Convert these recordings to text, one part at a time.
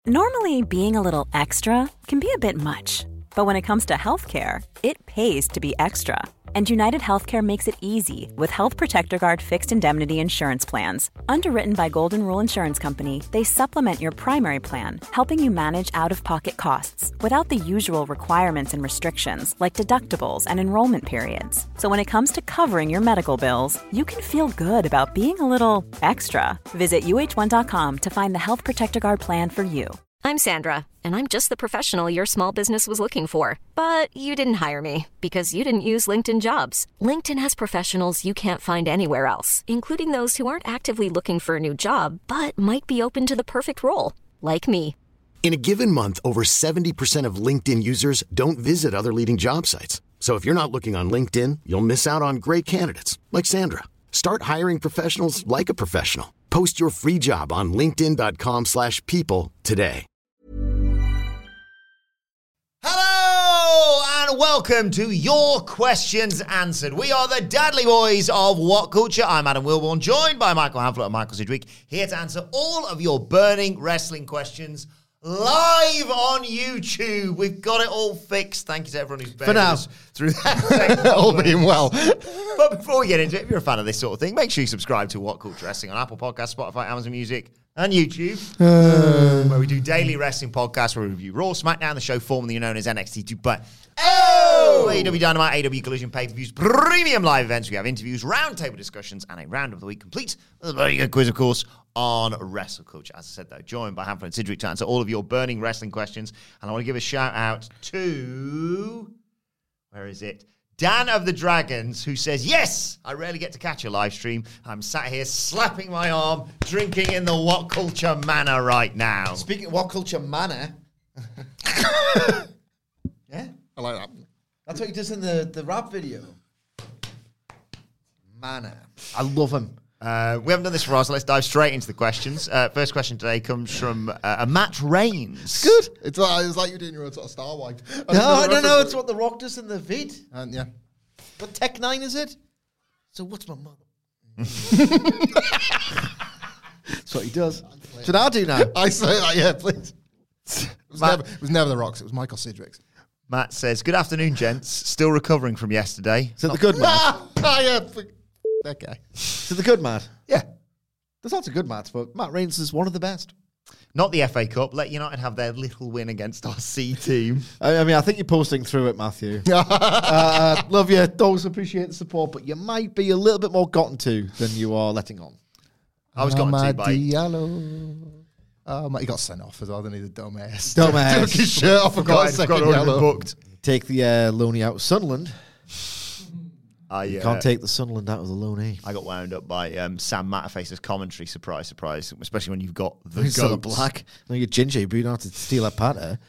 Normally, being a little extra can be a bit much, but when it comes to healthcare, it pays to be extra. And United Healthcare makes it easy with Health Protector Guard fixed indemnity insurance plans. Underwritten by Golden Rule Insurance Company, they supplement your primary plan, helping you manage out-of-pocket costs without the usual requirements and restrictions like deductibles and enrollment periods. So when it comes to covering your medical bills, you can feel good about being a little extra. Visit uh1.com to find the Health Protector Guard plan for you. I'm Sandra, and I'm just the professional your small business was looking for. But you didn't hire me because you didn't use LinkedIn Jobs. LinkedIn has professionals you can't find anywhere else, including those who aren't actively looking for a new job, but might be open to the perfect role, like me. In a given month, over 70% of LinkedIn users don't visit other leading job sites. So if you're not looking on LinkedIn, you'll miss out on great candidates like Sandra. Start hiring professionals like a professional. Post your free job on linkedin.com/people today. Hello and welcome to Your Questions Answered. We are the Dudley Boys of What Culture. I'm Adam Wilborn, joined by Michael Hamflett and Michael Sidgwick, here to answer all of your burning wrestling questions live on YouTube. We've got it all fixed. Thank you to everyone who's been us through that. All being well. But before we get into it, if you're a fan of this sort of thing, make sure you subscribe to What Culture Wrestling on Apple Podcasts, Spotify, Amazon Music, and YouTube, where we do daily wrestling podcasts where we review Raw, SmackDown, the show formerly known as NXT 2.0, AEW Dynamite, AEW Collision, pay-per-views, premium live events. We have interviews, roundtable discussions, and a round of the week complete with a very good quiz, of course, on Wrestle Culture. As I said, though, joined by Hamflett and Sidgwick to answer all of your burning wrestling questions. And I want to give a shout out to, where is it? Dan of the Dragons, who says, yes, I rarely get to catch a live stream. I'm sat here slapping my arm, drinking in the What Culture manner right now. Speaking of What Culture manner, yeah, I like that. that's what he does in the rap video. Manner. I love him. We haven't done this for a while, so let's dive straight into the questions. First question today comes from Matt Rains. Good. It's like you're doing your own sort of Star Wipe. No, it's what The Rock does in the vid. And yeah. What Tech 9 is it? So what's my mother? That's what he does. Should I do now? I say that, yeah, please. It was never The Rock's, it was Michael Sidgwick's. Matt says, good afternoon, gents. Still recovering from yesterday. Is it the good Matt? Yeah, that guy. Is it the good Matt? Yeah. There's lots of good Matts, but Matt Rains is one of the best. Not the FA Cup. Let United have their little win against our C team. I mean, I think you're posting through it, Matthew. Love you. Always appreciate the support, but you might be a little bit more gotten to than you are letting on. I was gotten to by... He got sent off as well, didn't he? The dumbass. Dumbass. Took his shirt off and got a second yellow. Booked. Take the loanee out of Sunderland. You can't take the Sunderland out of the loanee. I got wound up by Sam Matterface's commentary. Surprise, surprise. Especially when you've got the He's goats. sort of black. No, you're ginger, but you don't have to steal a patter.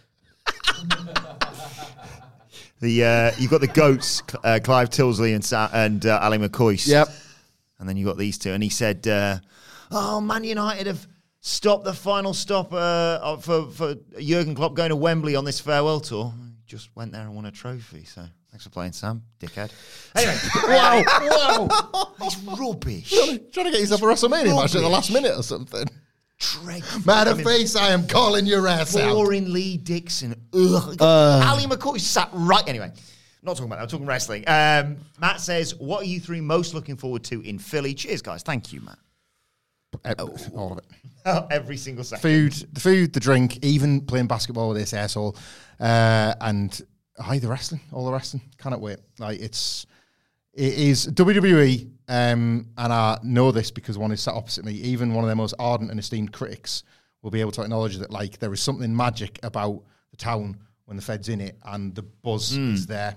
You've got the goats, Clive Tilsley and Ali McCoy. Yep. And then you got these two. And he said, Man United have stopped the final stop for Jurgen Klopp going to Wembley on this farewell tour. He just went there and won a trophy, so... Thanks for playing, Sam, dickhead. Anyway. Wow. He's rubbish. Trying to get yourself a WrestleMania match at the last minute or something. Dreadful. Matterface, I am calling your ass out. Boring Lee Dixon. Ali McCoy sat right... Anyway, not talking about that. I'm talking wrestling. Matt says, what are you three most looking forward to in Philly? Cheers, guys. Thank you, Matt. All of it. Every single second. The food, the drink, even playing basketball with this asshole. And... the wrestling, all the wrestling. Cannot wait. Like it is WWE, and I know this because one is sat opposite me. Even one of their most ardent and esteemed critics will be able to acknowledge that, like, there is something magic about the town when the Fed's in it and the buzz is there.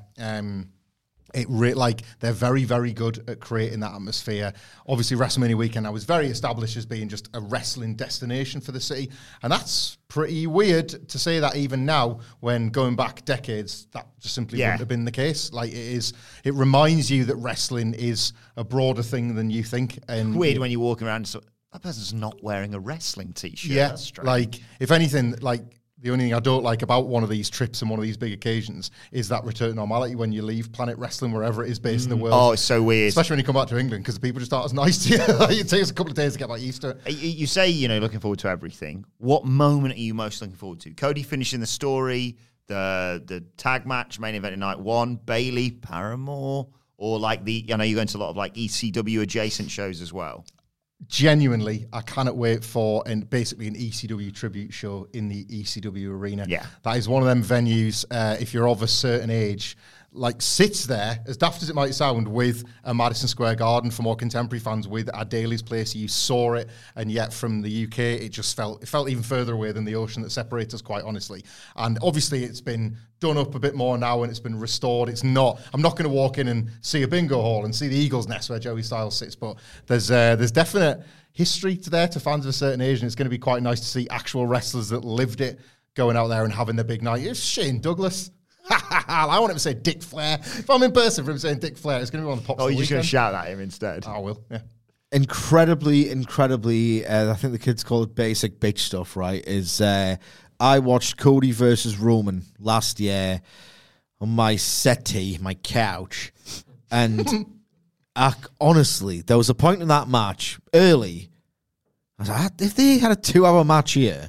They're very, very good at creating that atmosphere. Obviously, WrestleMania weekend, I was very established as being just a wrestling destination for the city. And that's pretty weird to say that even now, when going back decades, that just simply wouldn't have been the case. Like, it reminds you that wrestling is a broader thing than you think. And weird when you walk around, so that person's not wearing a wrestling t-shirt. Yeah, that's strange. like, if anything, like, The only thing I don't like about one of these trips and one of these big occasions is that return to normality when you leave Planet Wrestling, wherever it is based in the world. Oh, it's so weird. Especially when you come back to England, because the people just aren't as nice to you. It takes a couple of days to get back used to it. You say, looking forward to everything. What moment are you most looking forward to? Cody finishing the story, the tag match, main event in night 1, Bailey, Paramore, or like you're going to a lot of like ECW adjacent shows as well? Genuinely, I cannot wait for basically an ECW tribute show in the ECW arena. Yeah. That is one of them venues, if you're of a certain age, like sits there, as daft as it might sound, with a Madison Square Garden for more contemporary fans, with a Daly's Place. You saw it, and yet from the UK, it felt even further away than the ocean that separates us, quite honestly. And obviously, it's been done up a bit more now, and it's been restored. I'm not going to walk in and see a bingo hall and see the Eagle's Nest where Joey Styles sits, but there's definite history to fans of a certain age, and it's going to be quite nice to see actual wrestlers that lived it going out there and having their big night. It's Shane Douglas. I want him to say Dick Flair. If I'm in person for him saying Dick Flair, it's going to be one of the pops. Oh, you're just going to shout at him instead? I will, yeah. Incredibly, I think the kids call it basic bitch stuff, right? I watched Cody versus Roman last year on my settee, my couch, and honestly, there was a point in that match early. I was like, if they had a 2-hour match here,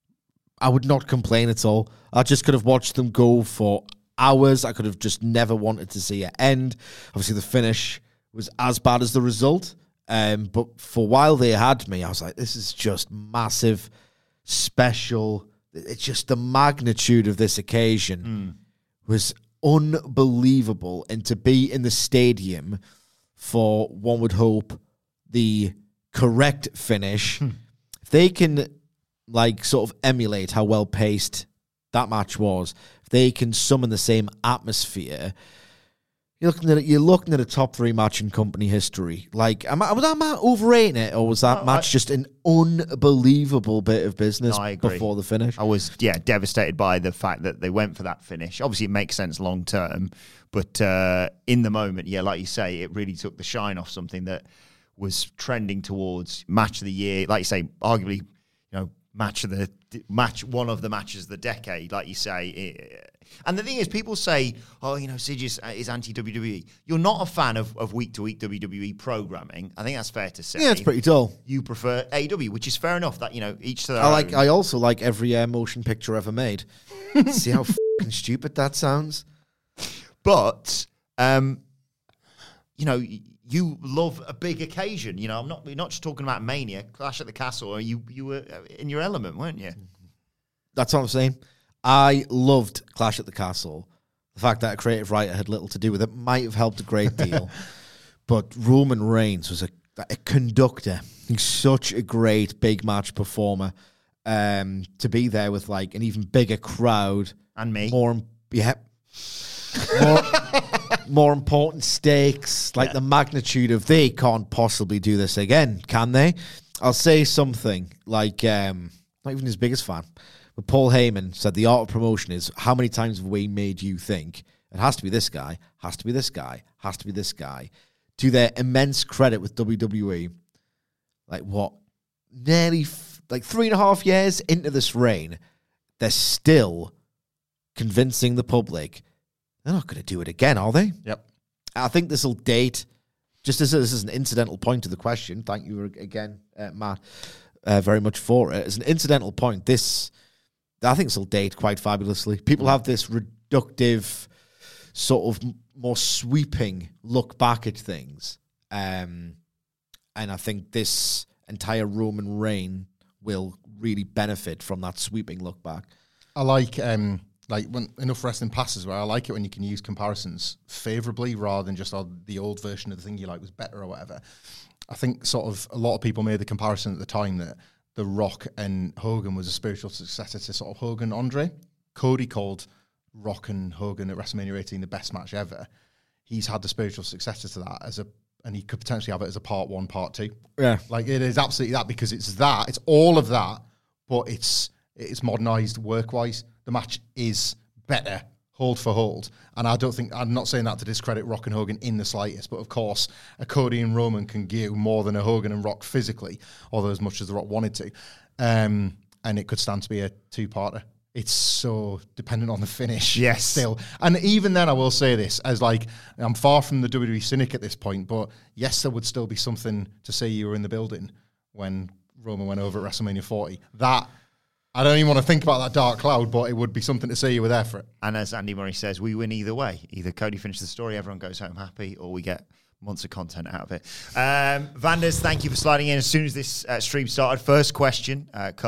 I would not complain at all. I just could have watched them go for hours. I could have just never wanted to see it end. Obviously, the finish was as bad as the result. But for a while they had me, I was like, this is just massive, special. It's just the magnitude of this occasion was unbelievable. And to be in the stadium for, one would hope, the correct finish, if they can sort of emulate how well paced that match was, if they can summon the same atmosphere, you're looking at a top 3 match in company history. Am I overrating it, or was that match just an unbelievable bit of business before the finish? I was devastated by the fact that they went for that finish. Obviously, it makes sense long term, but in the moment, like you say, it really took the shine off something that was trending towards match of the year. Like you say, arguably, one of the matches of the decade, like you say. And the thing is, people say, Sid is anti-WWE. You're not a fan of week-to-week WWE programming. I think that's fair to say. Yeah, it's pretty dull. You prefer AEW, which is fair enough. That each to their own. I also like every motion picture ever made. See how fucking stupid that sounds? But, you love a big occasion. We're not just talking about Mania, Clash at the Castle. You were in your element, weren't you? That's what I'm saying. I loved Clash at the Castle. The fact that a creative writer had little to do with it might have helped a great deal. But Roman Reigns was a conductor. He's such a great big match performer. To be there with an even bigger crowd. And me. More important stakes, the magnitude of they can't possibly do this again, can they? I'll say something not even his biggest fan, but Paul Heyman said the art of promotion is how many times have we made you think it has to be this guy, has to be this guy, has to be this guy. To their immense credit with WWE, nearly 3.5 years into this reign, they're still convincing the public they're not going to do it again, are they? Yep. I think this will date, just as this is an incidental point to the question, thank you again, Matt, very much for it. As an incidental point, I think this will date quite fabulously. People have this reductive, sort of more sweeping look back at things. And I think this entire Roman reign will really benefit from that sweeping look back. I like when enough wrestling passes where I like it when you can use comparisons favorably rather than just the old version of the thing you like was better or whatever. I think sort of a lot of people made the comparison at the time that The Rock and Hogan was a spiritual successor to sort of Hogan Andre. Cody called Rock and Hogan at WrestleMania 18 the best match ever. He's had the spiritual successor to that and he could potentially have it as a part 1, part 2. Yeah. It is absolutely that, because it's all of that, but it's modernized work-wise. The match is better, hold for hold. And I'm not saying that to discredit Rock and Hogan in the slightest, but of course, a Cody and Roman can give more than a Hogan and Rock physically, although as much as The Rock wanted to. And it could stand to be a 2-parter it's so dependent on the finish. Yes. Still. And even then, I will say this, as like, I'm far from the WWE cynic at this point, but yes, there would still be something to say you were in the building when Roman went over at WrestleMania 40. That, I don't even want to think about that dark cloud, but it would be something to say you were there for it. And as Andy Murray says, we win either way. Either Cody finishes the story, everyone goes home happy, or we get months of content out of it. Vanders, thank you for sliding in as soon as this stream started. First question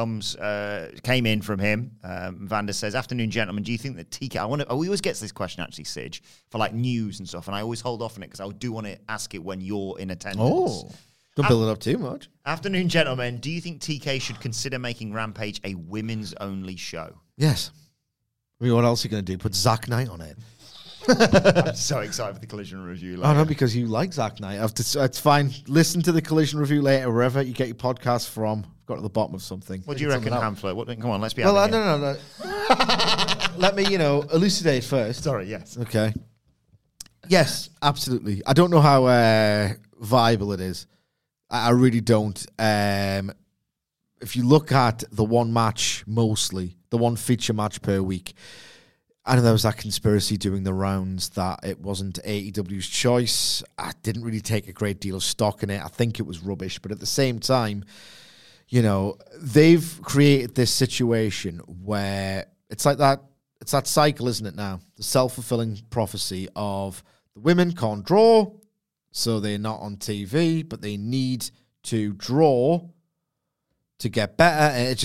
came in from him. Vanders says, "Afternoon, gentlemen. Do you think that TK?" I always get this question actually, Sige, for like news and stuff, and I always hold off on it because I do want to ask it when you're in attendance. Oh, don't build it up too much. Afternoon, gentlemen. Do you think TK should consider making Rampage a women's only show? Yes. I mean, what else are you going to do? Put Zack Knight on it? I'm so excited for the Collision review later. Oh, no, because you like Zack Knight. It's fine. Listen to the Collision review later, wherever you get your podcast from. Got to the bottom of something. What do you reckon, Hamflet? Come on, let's be well, no. Let me, elucidate first. Sorry, yes. Okay. Yes, absolutely. I don't know how viable it is. I really don't. If you look at the one match mostly, the one feature match per week, I know there was that conspiracy doing the rounds that it wasn't AEW's choice. I didn't really take a great deal of stock in it. I think it was rubbish. But at the same time, they've created this situation where it's like that. It's that cycle, isn't it now? The self-fulfilling prophecy of the women can't draw, so they're not on TV, but they need to draw to get better. And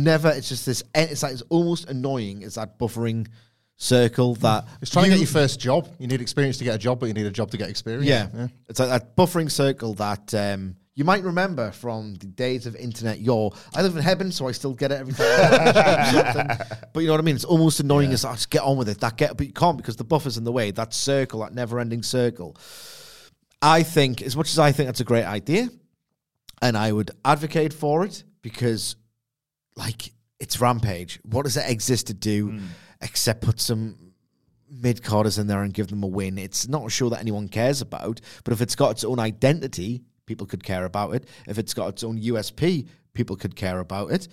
it's almost annoying. It's that buffering circle that it's trying to get your first job. You need experience to get a job, but you need a job to get experience. Yeah. It's like that buffering circle that you might remember from the days of internet. I live in heaven, so I still get it every time. But you know what I mean? It's almost annoying. As just get on with it. But you can't because the buffer's in the way. That circle, that never-ending circle. I think, as much as I think that's a great idea, and I would advocate for it because, it's Rampage. What does it exist to do? Except put some mid-carders in there and give them a win. It's not a show that anyone cares about, but if it's got its own identity, people could care about it. If it's got its own USP, people could care about it.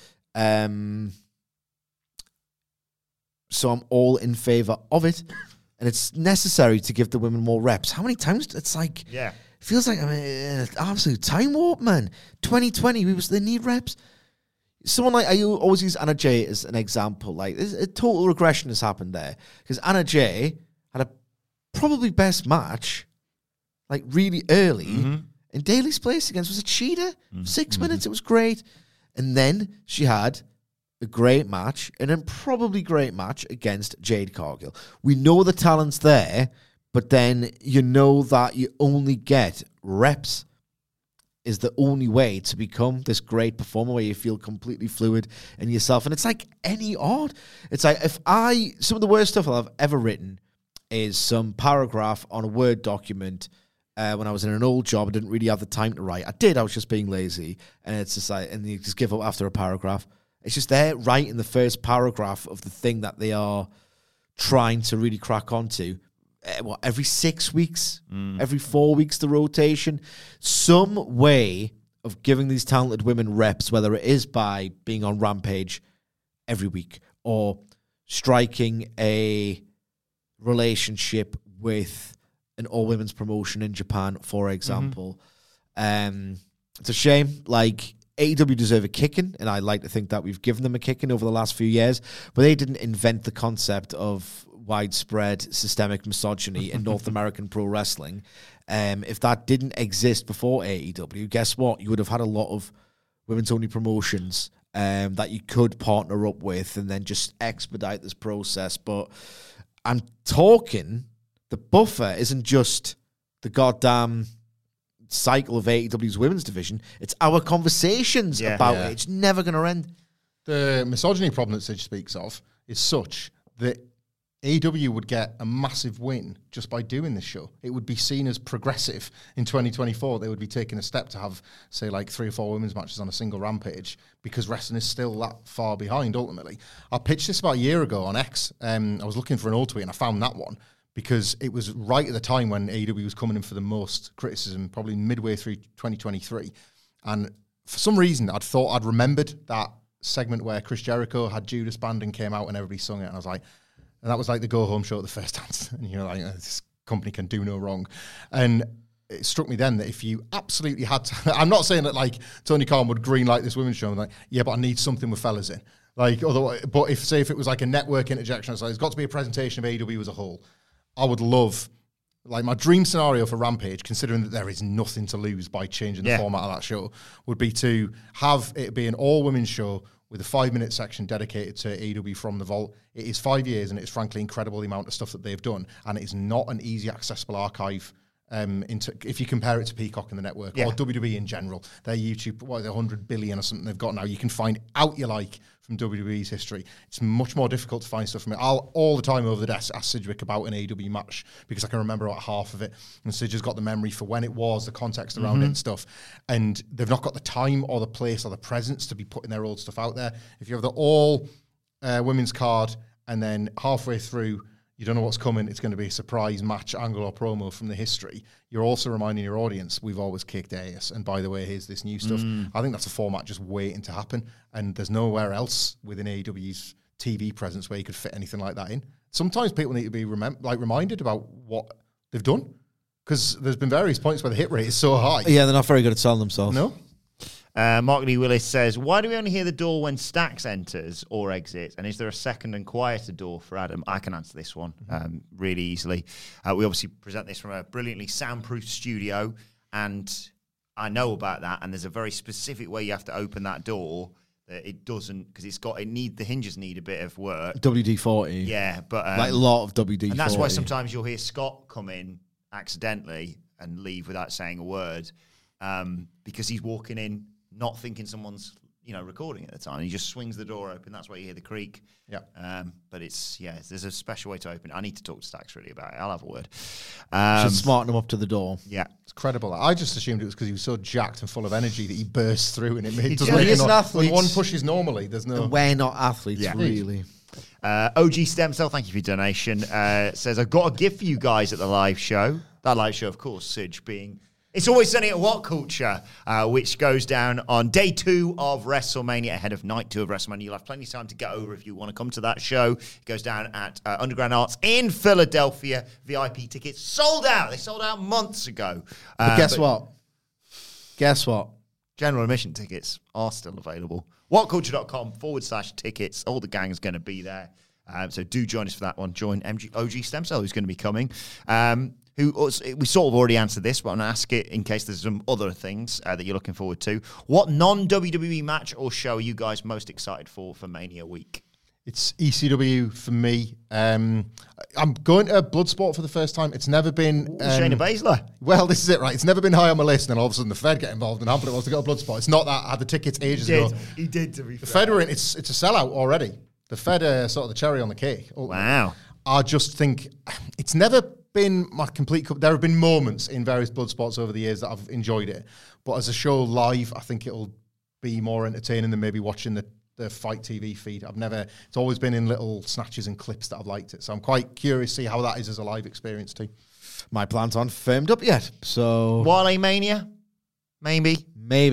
So I'm all in favor of it, and it's necessary to give the women more reps. How many times? It's like, it feels like absolute time warp, man. 2020, they need reps. Someone like, I always use Anna Jay as an example. Like, there's a total regression has happened there. Because Anna Jay had a probably best match, really early, in Daly's place against, was it Cheetah? 6 minutes, it was great. And then she had a great match, and then probably great match against Jade Cargill. We know the talent's there, but then you know that you only get reps is the only way to become this great performer where you feel completely fluid in yourself. And it's like any art. It's like some of the worst stuff I've ever written is some paragraph on a Word document when I was in an old job. I didn't really have the time to write. I was just being lazy. And it's just and you just give up after a paragraph. It's just there right in the first paragraph of the thing that they are trying to really crack onto. Every 6 weeks, every 4 weeks, the rotation, some way of giving these talented women reps, whether it is by being on Rampage every week or striking a relationship with an all-women's promotion in Japan, for example. It's a shame. AEW deserve a kicking, and I like to think that we've given them a kicking over the last few years, but they didn't invent the concept of widespread systemic misogyny in North American pro wrestling. If that didn't exist before AEW, guess what? You would have had a lot of women's only promotions that you could partner up with and then just expedite this process. But I'm talking, the buffer isn't just the goddamn cycle of AEW's women's division. It's our conversations about it. It's never going to end. The misogyny problem that Sige speaks of is such that AEW would get a massive win just by doing this show. It would be seen as progressive in 2024. They would be taking a step to have, say, 3 or 4 women's matches on a single Rampage because wrestling is still that far behind, ultimately. I pitched this about a year ago on X. I was looking for an old tweet and I found that one because it was right at the time when AEW was coming in for the most criticism, probably midway through 2023. And for some reason, I'd remembered that segment where Chris Jericho had Judas Band and came out and everybody sung it. And I was like, and that was like the go home show at the First Dance. And you're like, this company can do no wrong. And it struck me then that if you absolutely had to, I'm not saying that like Tony Khan would greenlight this women's show. I'm like, yeah, but I need something with fellas in. Like, otherwise, but if it was like a network interjection, it's like, it's got to be a presentation of AEW as a whole. I would love, like, my dream scenario for Rampage, considering that there is nothing to lose by changing the format of that show, would be to have it be an all-women's show with a 5-minute section dedicated to AEW from the Vault. It is 5 years, and it's frankly incredible the amount of stuff that they've done, and it is not an easy accessible archive. If you compare it to Peacock and the network or WWE in general, their YouTube, 100 billion or something they've got now, you can find out you like from WWE's history. It's much more difficult to find stuff from it. I'll all the time over the desk ask Sidgwick about an AEW match because I can remember about half of it, and Sidge has got the memory for when it was, the context around it and stuff, and they've not got the time or the place or the presence to be putting their old stuff out there. If you have the all women's card and then halfway through you don't know what's coming, it's going to be a surprise match, angle or promo from the history, you're also reminding your audience, we've always kicked ass, and by the way, here's this new stuff. I think that's a format just waiting to happen, and there's nowhere else within AEW's TV presence where you could fit anything like that in. Sometimes people need to be reminded about what they've done, because there's been various points where the hit rate is so high. Yeah, they're not very good at selling themselves. No? Mark Lee Willis says, why do we only hear the door when Stax enters or exits? And is there a second and quieter door for Adam? I can answer this one really easily. We obviously present this from a brilliantly soundproof studio, and I know about that, and there's a very specific way you have to open that door. It doesn't, because the hinges need a bit of work. WD-40. Yeah, but... like a lot of WD-40. And that's why sometimes you'll hear Scott come in accidentally and leave without saying a word, because he's walking in not thinking someone's, recording at the time. He just swings the door open. That's why you hear the creak. Yeah. But there's a special way to open it. I need to talk to Stax really about it. I'll have a word. Should smarten him up to the door. Yeah. It's credible. I just assumed it was because he was so jacked and full of energy that he burst through and it doesn't He make is a an noise. athlete. When one pushes normally, there's no... And we're not athletes, really. OG Stem Cell, thank you for your donation. Says, I've got a gift for you guys at the live show. That live show, of course, Sidge being... It's Always Sunny at What Culture, which goes down on day 2 of WrestleMania, ahead of night 2 of WrestleMania. You'll have plenty of time to get over if you want to come to that show. It goes down at Underground Arts in Philadelphia. VIP tickets sold out. They sold out months ago. But guess what? Guess what? General admission tickets are still available. whatculture.com/tickets. All the gang's going to be there. So do join us for that one. Join OG Stem Cell, who's going to be coming. We sort of already answered this, but I'm going to ask it in case there's some other things that you're looking forward to. What non-WWE match or show are you guys most excited for Mania week? It's ECW for me. I'm going to Bloodsport for the first time. It's never been... Shayna Baszler. Well, this is it, right? It's never been high on my list, and then all of a sudden the Fed get involved, and Hampton wants to go to Bloodsport. It's not that. I had the tickets ages ago. He did, to be fair. The Fed were in. It's a sellout already. The Fed are sort of the cherry on the cake. Wow. I just think it's never been my complete... There have been moments in various Bloodsports over the years that I've enjoyed it, but as a show live, I think it'll be more entertaining than maybe watching the Fight TV feed. It's always been in little snatches and clips that I've liked it. So I'm quite curious to see how that is as a live experience too. My plans aren't firmed up yet, so... Wale Mania? Maybe.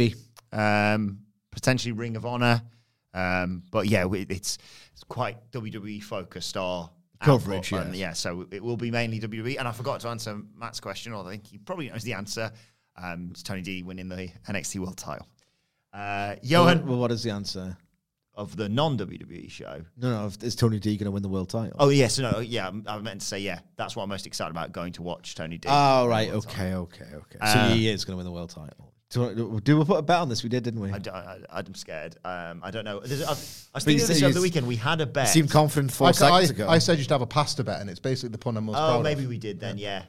Potentially Ring of Honor. But yeah, it's quite WWE focused, our coverage, so it will be mainly WWE. And I forgot to answer Matt's question, or I think he probably knows the answer. It's Tony D winning the NXT World title. Johan... Well, what is the answer? Of the non-WWE show. No, is Tony D going to win the world title? Oh, yes. No, yeah, I meant to say, yeah. That's what I'm most excited about, going to watch Tony D. Oh, right. Okay. So he is going to win the world title. Do we put a bet on this? We did, didn't we? I'm scared. I don't know. I was thinking of this over the weekend. We had a bet. You seemed confident 4 seconds ago. I said you should have a pasta bet, and it's basically the pun I'm most proud of. Maybe we did then, yeah.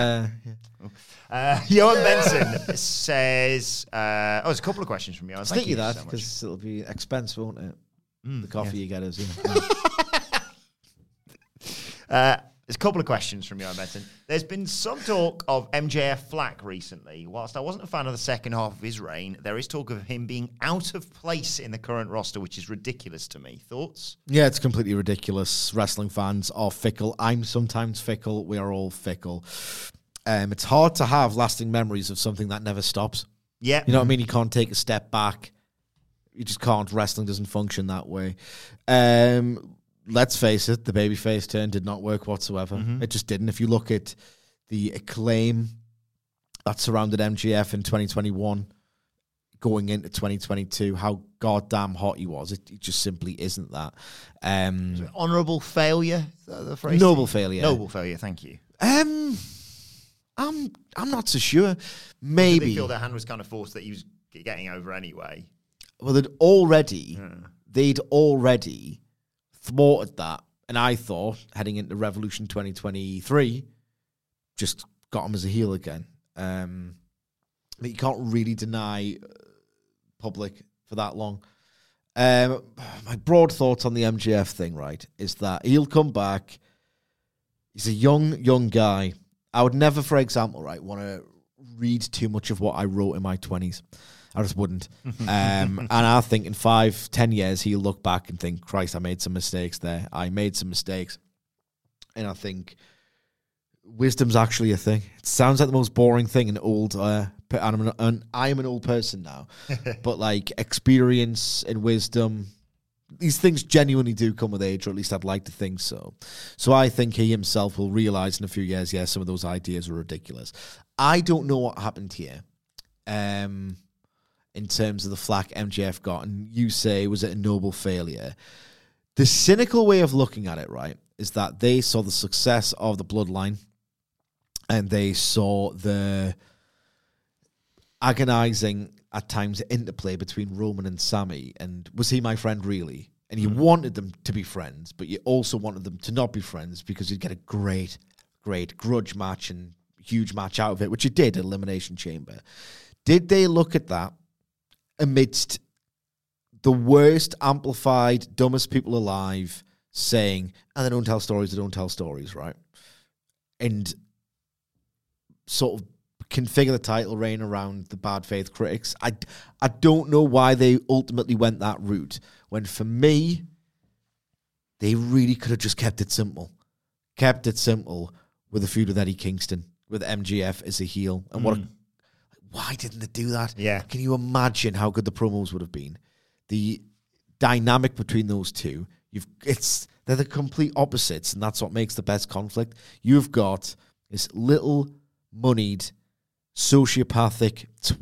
Johan Benson says, there's a couple of questions from Johan. Thank you that, because it'll be expensive, won't it? The coffee you get is, There's a couple of questions from Johan Benson. There's been some talk of MJF flack recently. Whilst I wasn't a fan of the second half of his reign, there is talk of him being out of place in the current roster, which is ridiculous to me. Thoughts? Yeah, it's completely ridiculous. Wrestling fans are fickle. I'm sometimes fickle. We are all fickle. It's hard to have lasting memories of something that never stops. Yeah. You know what I mean? You can't take a step back. You just can't. Wrestling doesn't function that way. Let's face it, the babyface turn did not work whatsoever. It just didn't. If you look at the acclaim that surrounded MJF in 2021, going into 2022, how goddamn hot he was, it just simply isn't that. Honourable failure, is that the phrase? Noble failure. Noble failure, thank you. I'm not so sure. Maybe. Did they feel their hand was kind of forced that he was getting over anyway? Well, they'd already thwarted that, and I thought heading into Revolution 2023, just got him as a heel again. But you can't really deny public for that long. My broad thoughts on the MJF thing, right, is that he'll come back. He's a young guy. I would never, for example, right, want to read too much of what I wrote in my 20s. I just wouldn't. And I think in 5-10 years, he'll look back and think, Christ, I made some mistakes there. I made some mistakes. And I think wisdom's actually a thing. It sounds like the most boring thing in old... I am an old person now. But like experience and wisdom, these things genuinely do come with age, or at least I'd like to think so. So I think he himself will realize in a few years, yeah, some of those ideas are ridiculous. I don't know what happened here. In terms of the flack MJF got, and you say, was it a noble failure? The cynical way of looking at it, right, is that they saw the success of the bloodline, and they saw the agonizing, at times, interplay between Roman and Sami, and was he my friend really? And you wanted them to be friends, but you also wanted them to not be friends, because you'd get a great grudge match and huge match out of it, which you did at Elimination Chamber. Did they look at that amidst the worst, amplified, dumbest people alive saying, and they don't tell stories, right? And sort of configure the title reign around the bad faith critics. I don't know why they ultimately went that route, when for me, they really could have just kept it simple. Kept it simple with a feud with Eddie Kingston, with MJF as a heel. And why didn't they do that? Yeah. Can you imagine how good the promos would have been? The dynamic between those two, they're the complete opposites, and that's what makes the best conflict. You've got this little moneyed sociopathic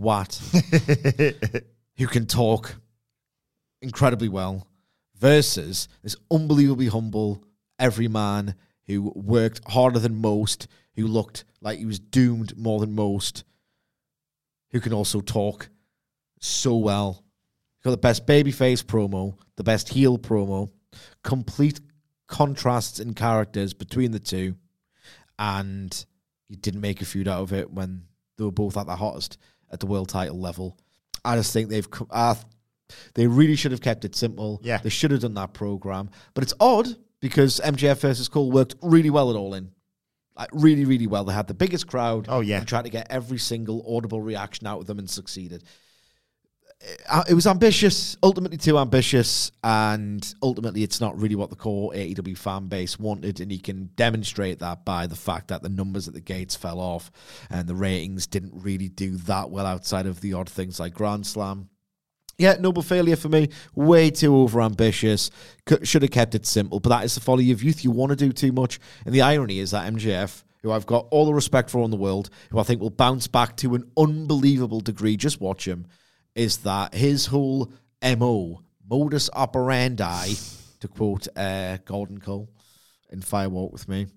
twat who can talk incredibly well, versus this unbelievably humble everyman who worked harder than most, who looked like he was doomed more than most, who can also talk so well. Got the best babyface promo, the best heel promo, complete contrasts in characters between the two, and you didn't make a feud out of it when they were both at the hottest at the world title level. I just think they really should have kept it simple. Yeah. They should have done that program. But it's odd, because MJF versus Cole worked really well at All In. Like, really, really well. They had the biggest crowd. Oh, yeah. And tried to get every single audible reaction out of them, and succeeded. It was ambitious, ultimately too ambitious, and ultimately it's not really what the core AEW fan base wanted, and you can demonstrate that by the fact that the numbers at the gates fell off, and the ratings didn't really do that well outside of the odd things like Grand Slam. Yeah, noble failure for me. Way too over-ambitious. Should have kept it simple, but that is the folly of youth. You want to do too much, and the irony is that MJF, who I've got all the respect for in the world, who I think will bounce back to an unbelievable degree, just watch him, is that his whole MO, modus operandi, to quote Gordon Cole in Firewalk With Me,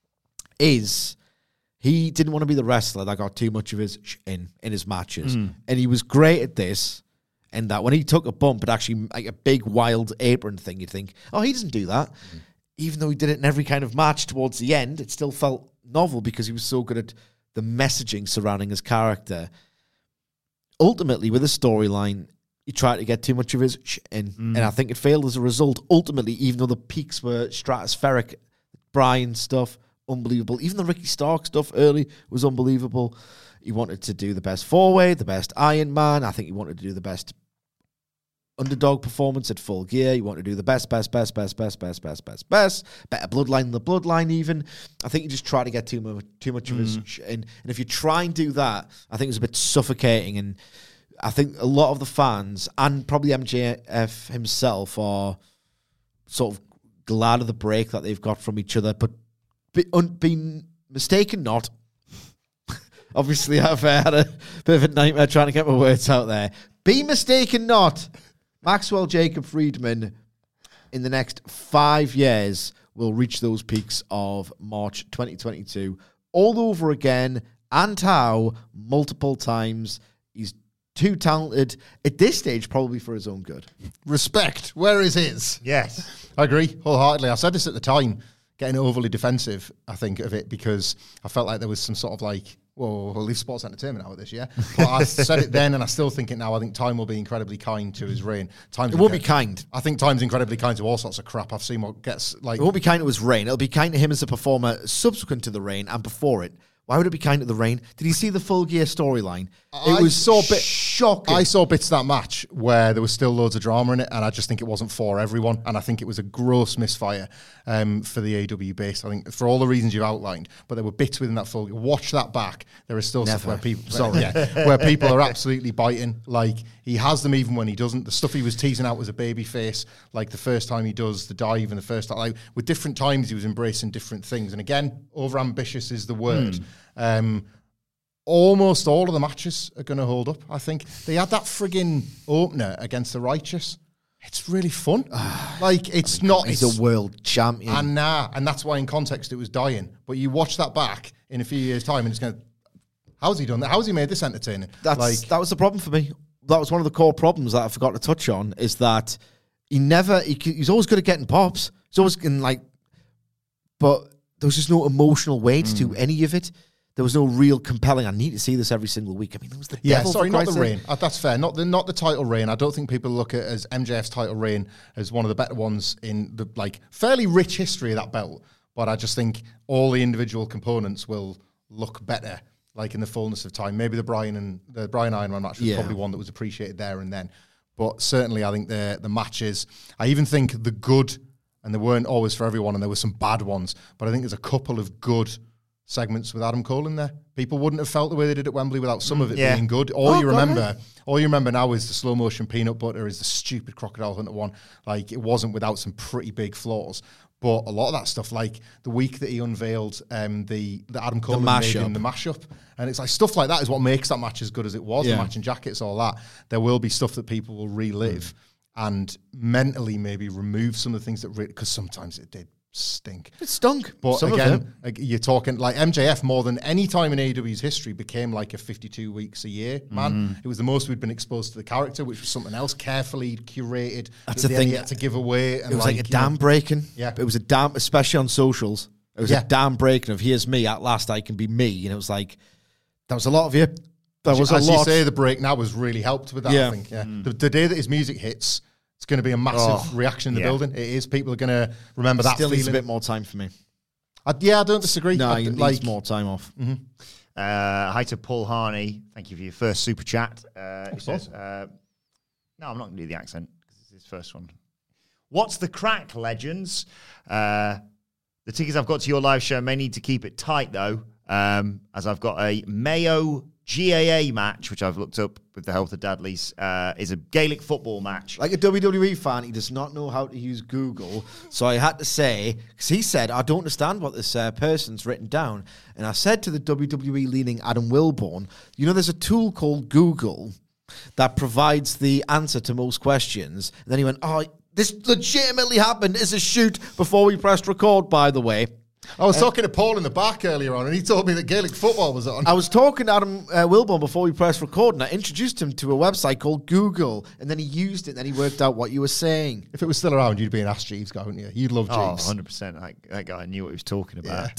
is he didn't want to be the wrestler that got too much of his in his matches. And he was great at this, and that when he took a bump, it actually, like a big wild apron thing, you'd think, oh, he doesn't do that. Even though he did it in every kind of match towards the end, it still felt novel because he was so good at the messaging surrounding his character. Ultimately, with the storyline, he tried to get too much of his in, and I think it failed as a result. Ultimately, even though the peaks were stratospheric, Bryan stuff, unbelievable. Even the Ricky Stark stuff early was unbelievable. He wanted to do the best four-way, the best Iron Man. I think he wanted to do the best underdog performance at Full Gear. He wanted to do the best. Better Bloodline than the Bloodline even. I think he just tried to get too much of his in. And if you try and do that, I think it's a bit suffocating. And I think a lot of the fans and probably MJF himself are sort of glad of the break that they've got from each other, but being mistaken not. Obviously, I've had a bit of a nightmare trying to get my words out there. Be mistaken not. Maxwell Jacob Friedman in the next 5 years will reach those peaks of March 2022 all over again, and how multiple times. He's too talented at this stage, probably for his own good. Respect. Where is his? Yes. I agree wholeheartedly. I said this at the time, getting overly defensive, I think, of it, because I felt like there was some sort of like, whoa, we'll leave sports entertainment out of this, yeah? But I said it then, and I still think it now. I think time will be incredibly kind to his reign. It won't be kind. I think time's incredibly kind to all sorts of crap. I've seen what gets like... It won't be kind to his reign. It'll be kind to him as a performer subsequent to the reign and before it. Why would it be kind to the reign? Did you see the Full Gear storyline? It was so shocking. I saw bits of that match where there was still loads of drama in it, and I just think it wasn't for everyone. And I think it was a gross misfire for the AEW base. I think for all the reasons you've outlined, but there were bits within that Full Gear. Watch that back. There is still stuff where people, where people are absolutely biting. Like he has them even when he doesn't. The stuff he was teasing out was a baby face. Like the first time he does the dive, and the first time, like with different times he was embracing different things. And again, overambitious is the word. Almost all of the matches are going to hold up, I think. They had that frigging opener against the Righteous. It's really fun. He's a world champion. And that's why in context it was dying. But you watch that back in a few years' time and it's going to, how's he done that? How's he made this entertaining? That was the problem for me. That was one of the core problems that I forgot to touch on, is that he's always good at getting pops. He's always but there was just no emotional weight to any of it. There was no real compelling. I need to see this every single week. I mean, it was the devil. Sorry, not the reign. That's fair. Not the title reign. I don't think people look at as MJF's title reign as one of the better ones in the fairly rich history of that belt. But I just think all the individual components will look better, in the fullness of time. Maybe the Brian Iron Man match was probably one that was appreciated there and then. But certainly, I think the matches. I even think the good, and they weren't always for everyone, and there were some bad ones. But I think there's a couple of good segments with Adam Cole in there. People wouldn't have felt the way they did at Wembley without some of it being good. All you remember now is the slow motion peanut butter, is the stupid Crocodile Hunter one. It wasn't without some pretty big flaws. But a lot of that stuff, like the week that he unveiled the Adam Cole made in the mashup, and it's stuff like that is what makes that match as good as it was. The matching jackets, all that. There will be stuff that people will relive and mentally maybe remove some of the things that because sometimes it did stink. It stunk. But some again, you're talking MJF more than any time in AEW's history became a 52 weeks a year man. It was the most we'd been exposed to the character, which was something else carefully curated. That's the thing he had to give away. And it was a dam breaking. Yeah. It was a dam, especially on socials. It was a dam breaking of here's me, at last I can be me. And it was that was a lot of you. That was a lot. As you say, the break now was really helped with that, I think. Yeah. The day that his music hits, it's going to be a massive reaction in the building. It is. People are going to remember that still feeling. Needs a bit more time for me. I don't disagree. No, he needs more time off. Mm-hmm. Hi to Paul Harney. Thank you for your first super chat. He says, no, I'm not going to do the accent because it's his first one. What's the crack, legends? The tickets I've got to your live show may need to keep it tight, though, as I've got a Mayo GAA match, which I've looked up with the help of the Dudleys, is a Gaelic football match. Like a WWE fan, he does not know how to use Google. So I had to say, because he said, I don't understand what this person's written down. And I said to the WWE-leaning Adam Wilborn, there's a tool called Google that provides the answer to most questions. And then he went, this legitimately happened as a shoot before we pressed record, by the way. I was talking to Paul in the back earlier on, and he told me that Gaelic football was on. I was talking to Adam Wilborn before we pressed record, and I introduced him to a website called Google, and then he used it, and then he worked out what you were saying. If it was still around, you'd be an Ask Jeeves guy, wouldn't you? You'd love Jeeves. 100%. That guy knew what he was talking about.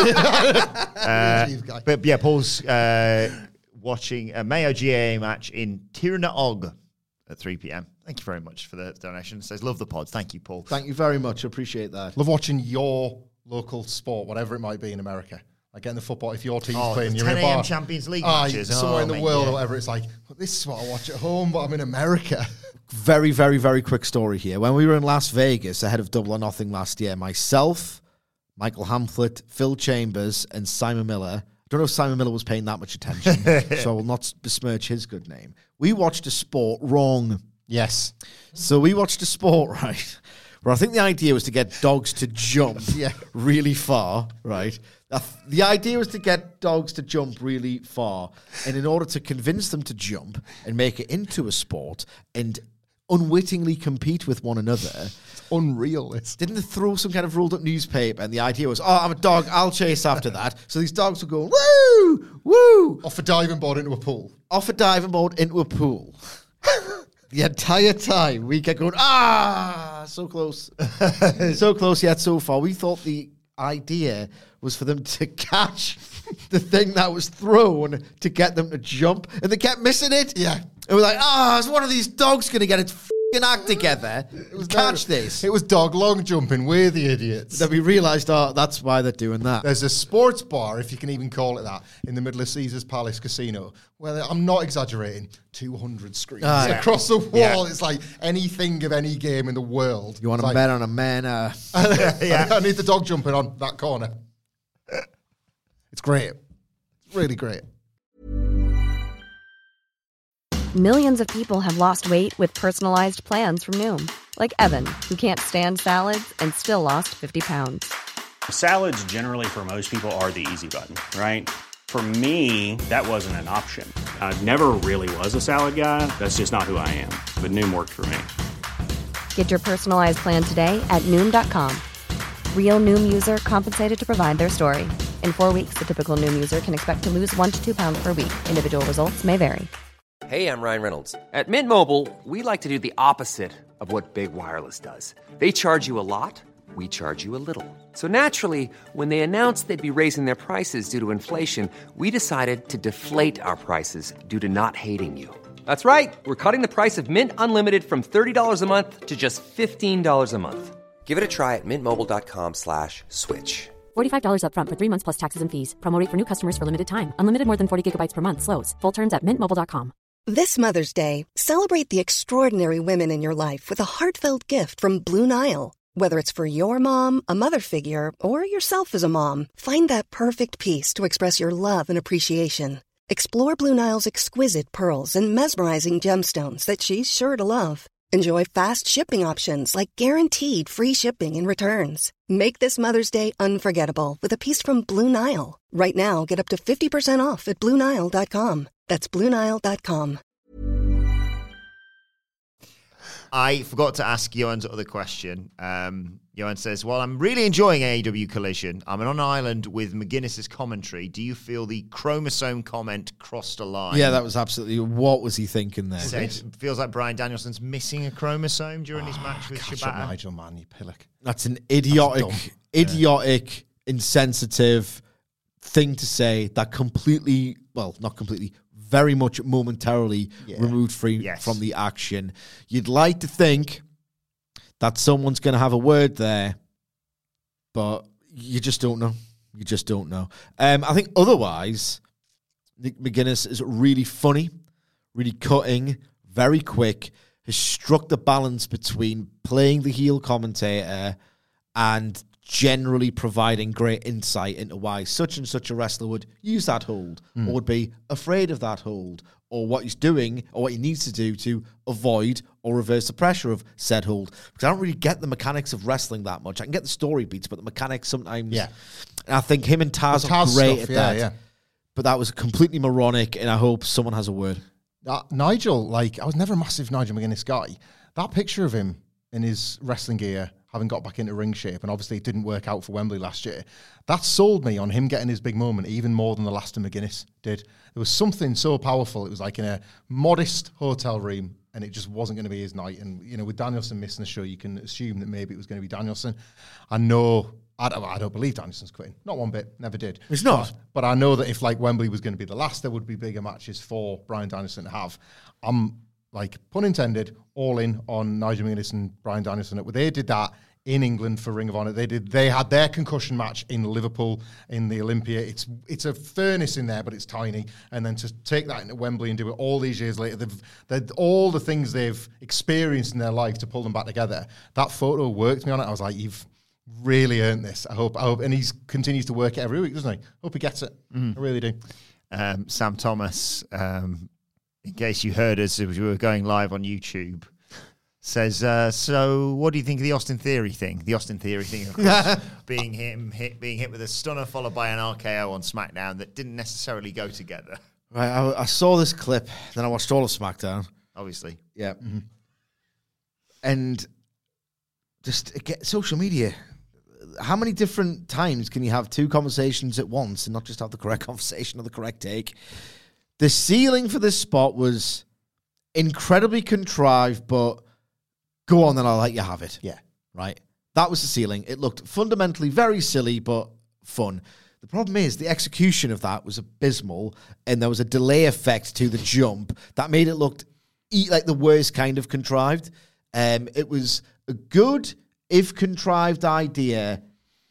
Yeah. But yeah, Paul's watching a Mayo GAA match in Tirnaog at 3 p.m. Thank you very much for the donation. Says, love the pods. Thank you, Paul. Thank you very much. Appreciate that. Love watching your local sport, whatever it might be in America. Getting the football, if your team's playing, you're in a bar. Champions League matches. Somewhere in the world or whatever, it's this is what I watch at home, but I'm in America. Very, very, very quick story here. When we were in Las Vegas ahead of Double or Nothing last year, myself, Michael Hamflett, Phil Chambers, and Simon Miller, don't know if Simon Miller was paying that much attention, so I will not besmirch his good name. We watched a sport wrong. Yes. So we watched a sport, right, where I think the idea was to get dogs to jump really far, right? The idea was to get dogs to jump really far, and in order to convince them to jump and make it into a sport and unwittingly compete with one another. It's unreal. Didn't they throw some kind of rolled up newspaper, and the idea was, I'm a dog, I'll chase after that. So these dogs would go, woo, woo. Off a diving board into a pool. Off a diving board into a pool. The entire time we kept going, so close. So close yet so far. We thought the idea was for them to catch the thing that was thrown to get them to jump, and they kept missing it. Yeah. And we're like, is one of these dogs going to get its f***ing act together? Catch this. It was dog long jumping. We're the idiots. Then we realised, that's why they're doing that. There's a sports bar, if you can even call it that, in the middle of Caesars Palace Casino, where I'm not exaggerating, 200 screens across the wall. Yeah. It's like anything of any game in the world. You want a man on a man? I need the dog jumping on that corner. It's great. It's really great. Millions of people have lost weight with personalized plans from Noom. Like Evan, who can't stand salads and still lost 50 pounds. Salads generally for most people are the easy button, right? For me, that wasn't an option. I never really was a salad guy. That's just not who I am. But Noom worked for me. Get your personalized plan today at Noom.com. Real Noom user compensated to provide their story. In 4 weeks, the typical Noom user can expect to lose 1 to 2 pounds per week. Individual results may vary. Hey, I'm Ryan Reynolds. At Mint Mobile, we like to do the opposite of what Big Wireless does. They charge you a lot, we charge you a little. So naturally, when they announced they'd be raising their prices due to inflation, we decided to deflate our prices due to not hating you. That's right. We're cutting the price of Mint Unlimited from $30 a month to just $15 a month. Give it a try at mintmobile.com/switch. $45 up front for 3 months plus taxes and fees. Promo rate for new customers for limited time. Unlimited more than 40 gigabytes per month. Slows full terms at mintmobile.com. This Mother's Day, celebrate the extraordinary women in your life with a heartfelt gift from Blue Nile. Whether it's for your mom, a mother figure, or yourself as a mom, find that perfect piece to express your love and appreciation. Explore Blue Nile's exquisite pearls and mesmerizing gemstones that she's sure to love. Enjoy fast shipping options like guaranteed free shipping and returns. Make this Mother's Day unforgettable with a piece from Blue Nile. Right now, get up to 50% off at BlueNile.com. That's BlueNile.com. I forgot to ask Johan's other question. Johan says, well, I'm really enjoying AEW Collision. I'm on an island with McGuinness's commentary. Do you feel the chromosome comment crossed a line? Yeah, that was absolutely... What was he thinking there? It feels like Bryan Danielson's missing a chromosome during his match with Shibata. Nigel, man, you pillock. That's an idiotic, insensitive thing to say that completely... Well, not completely... very much momentarily removed from the action. You'd like to think that someone's going to have a word there, but you just don't know. You just don't know. I think otherwise, Nick McGuinness is really funny, really cutting, very quick, has struck the balance between playing the heel commentator and generally providing great insight into why such and such a wrestler would use that hold or would be afraid of that hold or what he's doing or what he needs to do to avoid or reverse the pressure of said hold. Because I don't really get the mechanics of wrestling that much. I can get the story beats, but the mechanics sometimes... Yeah. And I think him and Taz are great at that. Yeah. But that was completely moronic, and I hope someone has a word. Nigel, I was never a massive Nigel McGuinness guy. That picture of him in his wrestling gear, having got back into ring shape, and obviously it didn't work out for Wembley last year, that sold me on him getting his big moment even more than the last of McGuinness did. There was something so powerful. It was like in a modest hotel room, and it just wasn't going to be his night. And, with Danielson missing the show, you can assume that maybe it was going to be Danielson. I don't believe Danielson's quitting. Not one bit. Never did. It's not. But I know that if, Wembley was going to be the last, there would be bigger matches for Bryan Danielson to have. I'm, pun intended, all in on Nigel McGuinness and Bryan Danielson. They did that in England for Ring of Honor. They had their concussion match in Liverpool in the Olympia. It's a furnace in there, but it's tiny. And then to take that into Wembley and do it all these years later, they've all the things they've experienced in their life to pull them back together. That photo worked me on it. I was like, really earned this. I hope, and he continues to work it every week, doesn't he? Hope he gets it. I really do. Sam Thomas, in case you heard us as we were going live on YouTube, says, so what do you think of the Austin Theory thing? The Austin Theory thing, of course, being hit with a stunner followed by an RKO on SmackDown that didn't necessarily go together. Right, I saw this clip, then I watched all of SmackDown. Obviously. Yeah. Mm-hmm. And just social media. How many different times can you have two conversations at once and not just have the correct conversation or the correct take? The ceiling for this spot was incredibly contrived, but go on, then I'll let you have it. Yeah. Right? That was the ceiling. It looked fundamentally very silly, but fun. The problem is the execution of that was abysmal, and there was a delay effect to the jump that made it look like the worst kind of contrived. It was a good, if contrived idea, ...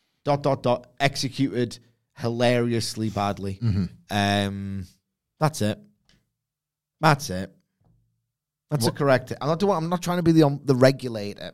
executed hilariously badly. Mm-hmm. That's it. That's the correct. I'm not trying to be the regulator.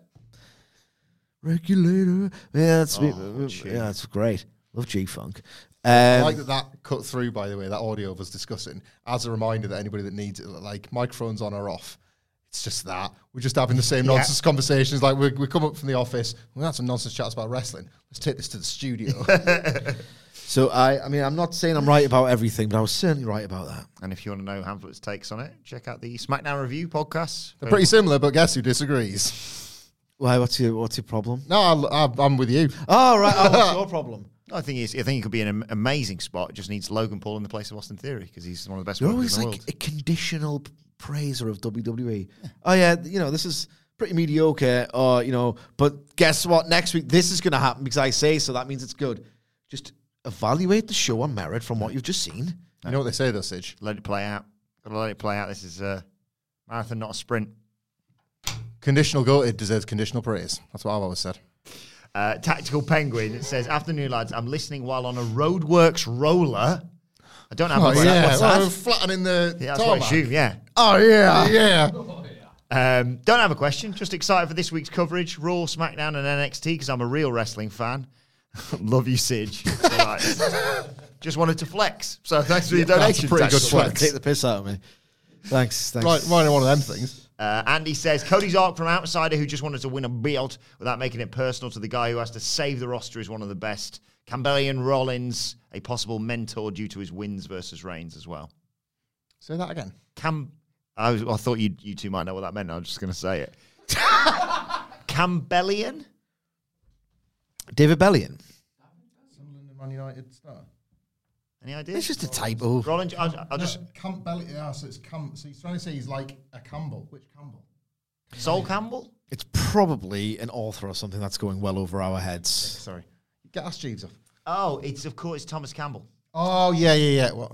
Regulator. Yeah, that's great. Love G-Funk. I like that cut through, by the way, that audio of us discussing, as a reminder that anybody that needs it, like microphones on or off, it's just that. We're just having the same nonsense conversations. Like we come up from the office, we had some nonsense chats about wrestling. Let's take this to the studio. So, I mean, I'm not saying I'm right about everything, but I was certainly right about that. And if you want to know Hamlet's takes on it, check out the SmackDown Review podcast. They're pretty similar, but guess who disagrees? Why? What's your problem? No, I'm with you. Oh, right. Oh, what's your problem? I think it could be an amazing spot. It just needs Logan Paul in the place of Austin Theory because he's one of the best. You're workers always in the like world. a conditional praiser of WWE. Yeah. Oh yeah, this is pretty mediocre. But guess what? Next week this is going to happen because I say so. That means it's good. Just evaluate the show on merit from what you've just seen. You know what they say though, Sige? Let it play out. Gotta let it play out. This is a marathon, not a sprint. Conditional goated deserves conditional praise. That's what I've always said. Tactical Penguin says, afternoon lads, I'm listening while on a Roadworks roller. I don't have what's that? Flattening the that's what I assume, yeah. Oh, yeah. Yeah. Don't have a question. Just excited for this week's coverage. Raw, SmackDown, and NXT because I'm a real wrestling fan. Love you, Sige. Right. Just wanted to flex. So thanks for your donation. That's a pretty good flex. Take the piss out of me. Thanks. Right, one of them things. Andy says, Cody's arc from outsider who just wanted to win a belt without making it personal to the guy who has to save the roster is one of the best. Campbellian Rollins, a possible mentor due to his wins versus Reigns as well. Say that again. I thought you two might know what that meant. I was just going to say it. Campbellian? David Bellion. Sunderland and Man United star. Any ideas? It's just a typo. Rollins, I'll just... Campbell, so it's so he's trying to say he's like a Campbell. Which Campbell? Sol Campbell? It's probably an author or something that's going well over our heads. Sorry. Get Ask Jeeves off. Oh, it's Thomas Campbell. Oh, yeah. What?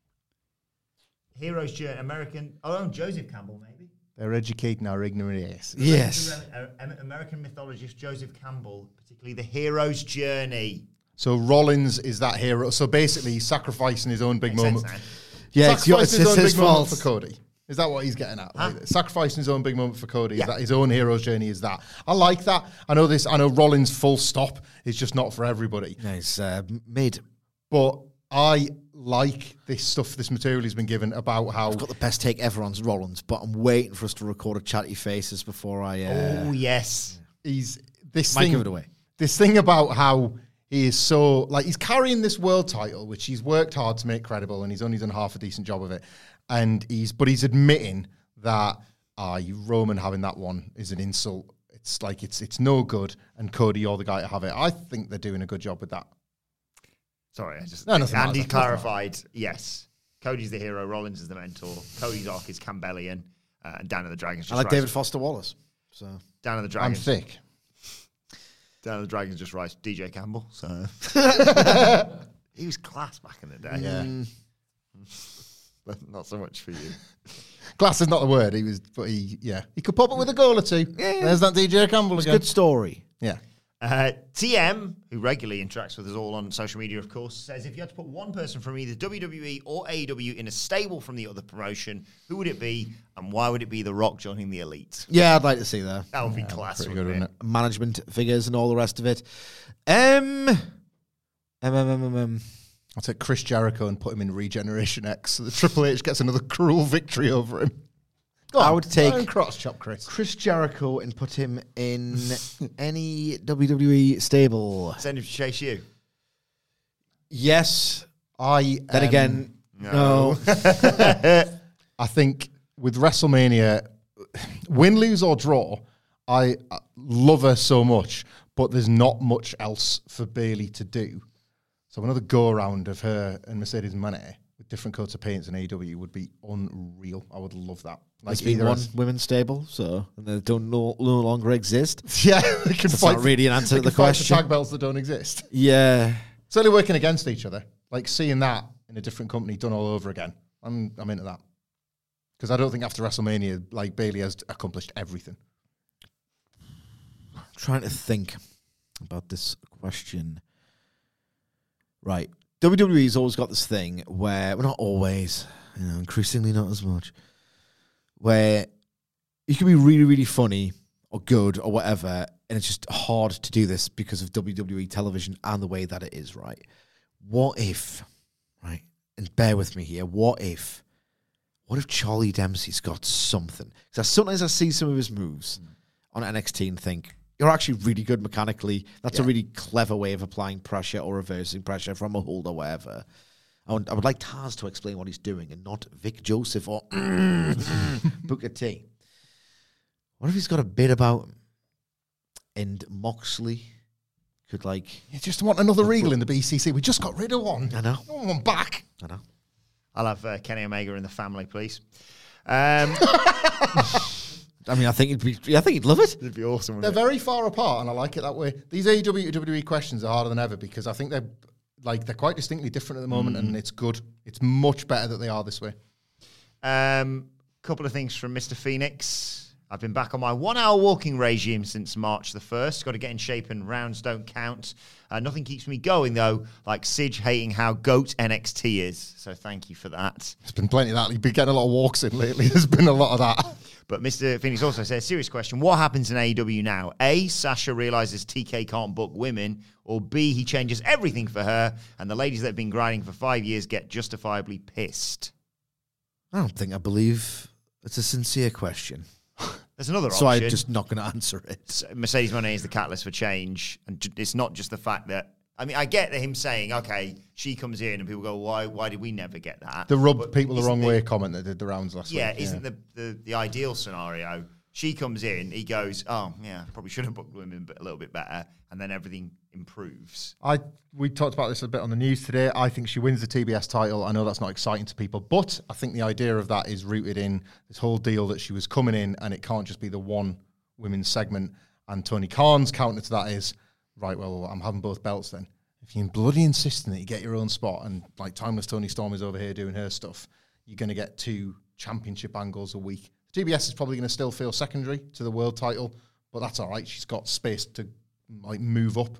Hero's Journey, American... Oh, Joseph Campbell, maybe. They're educating our ignorant ears. Yes. American mythologist Joseph Campbell, particularly the Hero's Journey. So Rollins is that hero. So basically, he's sacrificing his own big moment. Yeah, it's his fault for Cody. Is that what he's getting at? Huh? Like, sacrificing his own big moment for Cody. Is that his own hero's journey? Is that? I like that. I know Rollins full stop is just not for everybody. Yeah, it's mid. But I like this stuff, this material he's been given about how... I've got the best take ever on Rollins, but I'm waiting for us to record a Chatty Faces before I... Oh, yes. He's... This Might thing, give it away. This thing about how he is so... Like, he's carrying this world title, which he's worked hard to make credible, and he's only done half a decent job of it. And he's admitting that Roman having that one is an insult. It's like, it's no good, and Cody, you're the guy to have it. I think they're doing a good job with that. Sorry, I just... No, Andy clarified, yes. Cody's the hero, Rollins is the mentor. Cody's arc is Campbellian, and Down of the Dragons just I like David Foster Wallace. So Down of the Dragons. I'm thick. Down of the Dragons just writes DJ Campbell, so... He was class back in the day. Yeah. Not so much for you. Class is not the word. He could pop it with a goal or two. Yeah. There's that DJ Campbell again. Good story. Yeah. TM, who regularly interacts with us all on social media, of course, says if you had to put one person from either WWE or AEW in a stable from the other promotion, who would it be, and why would it be The Rock joining the Elite? Yeah, I'd like to see that. That would be class, wouldn't it? Management figures and all the rest of it. I'll take Chris Jericho and put him in Regeneration X so the Triple H gets another cruel victory over him. I would take cross-chop Chris Jericho and put him in any WWE stable. Send him to chase you. Yes. Then again, no. I think with WrestleMania, win, lose or draw, I love her so much, but there's not much else for Bayley to do. So another go-around of her and Mercedes Moné with different coats of paints in AEW would be unreal. I would love that. Like there's been one women's stable, so and they don't no longer exist. Yeah, they can That's fight. Not really an answer to the fight question. for tag belts that don't exist. Yeah, certainly working against each other. Like seeing that in a different company done all over again. I'm into that because I don't think after WrestleMania, like Bayley has accomplished everything. I'm trying to think about this question. Right, WWE's always got this thing where, well, not always, increasingly not as much, where you can be really, really funny or good or whatever, and it's just hard to do this because of WWE television and the way that it is, right? What if, right, and bear with me here, what if Charlie Dempsey's got something? Because sometimes I see some of his moves on NXT and think, you're actually really good mechanically. That's a really clever way of applying pressure or reversing pressure from a hold or whatever. I would like Taz to explain what he's doing and not Vic Joseph or Booker T. What if he's got a bit about him and Moxley could you just want another Regal in the BCC. We just got rid of one. I know. I want one back. I know. I'll have Kenny Omega in the family, please. I mean, I think he'd love it. It'd be awesome. They're very far apart, and I like it that way. These AEW to WWE questions are harder than ever because I think they're quite distinctly different at the moment, and it's good. It's much better that they are this way. Couple of things from Mr. Phoenix. I've been back on my 1 hour walking regime since March the 1st. Got to get in shape and rounds don't count. Nothing keeps me going, though, like Sidge hating how GOAT NXT is. So thank you for that. There's been plenty of that. You've been getting a lot of walks in lately. There's been a lot of that. But Mr. Phoenix also says, serious question, what happens in AEW now? A, Sasha realizes TK can't book women, or B, he changes everything for her, and the ladies that have been grinding for 5 years get justifiably pissed. I believe it's a sincere question. There's another option. So I'm just not going to answer it. Mercedes Moné is the catalyst for change, and it's not just the fact that, I mean, I get him saying, okay, she comes in and people go, why did we never get that? The rub people the wrong way comment that did the rounds last week. Yeah, isn't the ideal scenario, she comes in, he goes, oh, yeah, probably should have booked women a little bit better, and then everything improves. We talked about this a bit on the news today. I think she wins the TBS title. I know that's not exciting to people, but I think the idea of that is rooted in this whole deal that she was coming in, and it can't just be the one women's segment. And Tony Khan's counter to that is, right, well, I'm having both belts then. If you're bloody insisting that you get your own spot, and like Timeless Tony Storm is over here doing her stuff, you're going to get 2 championship angles a week. TBS is probably going to still feel secondary to the world title, but that's all right. She's got space to move up.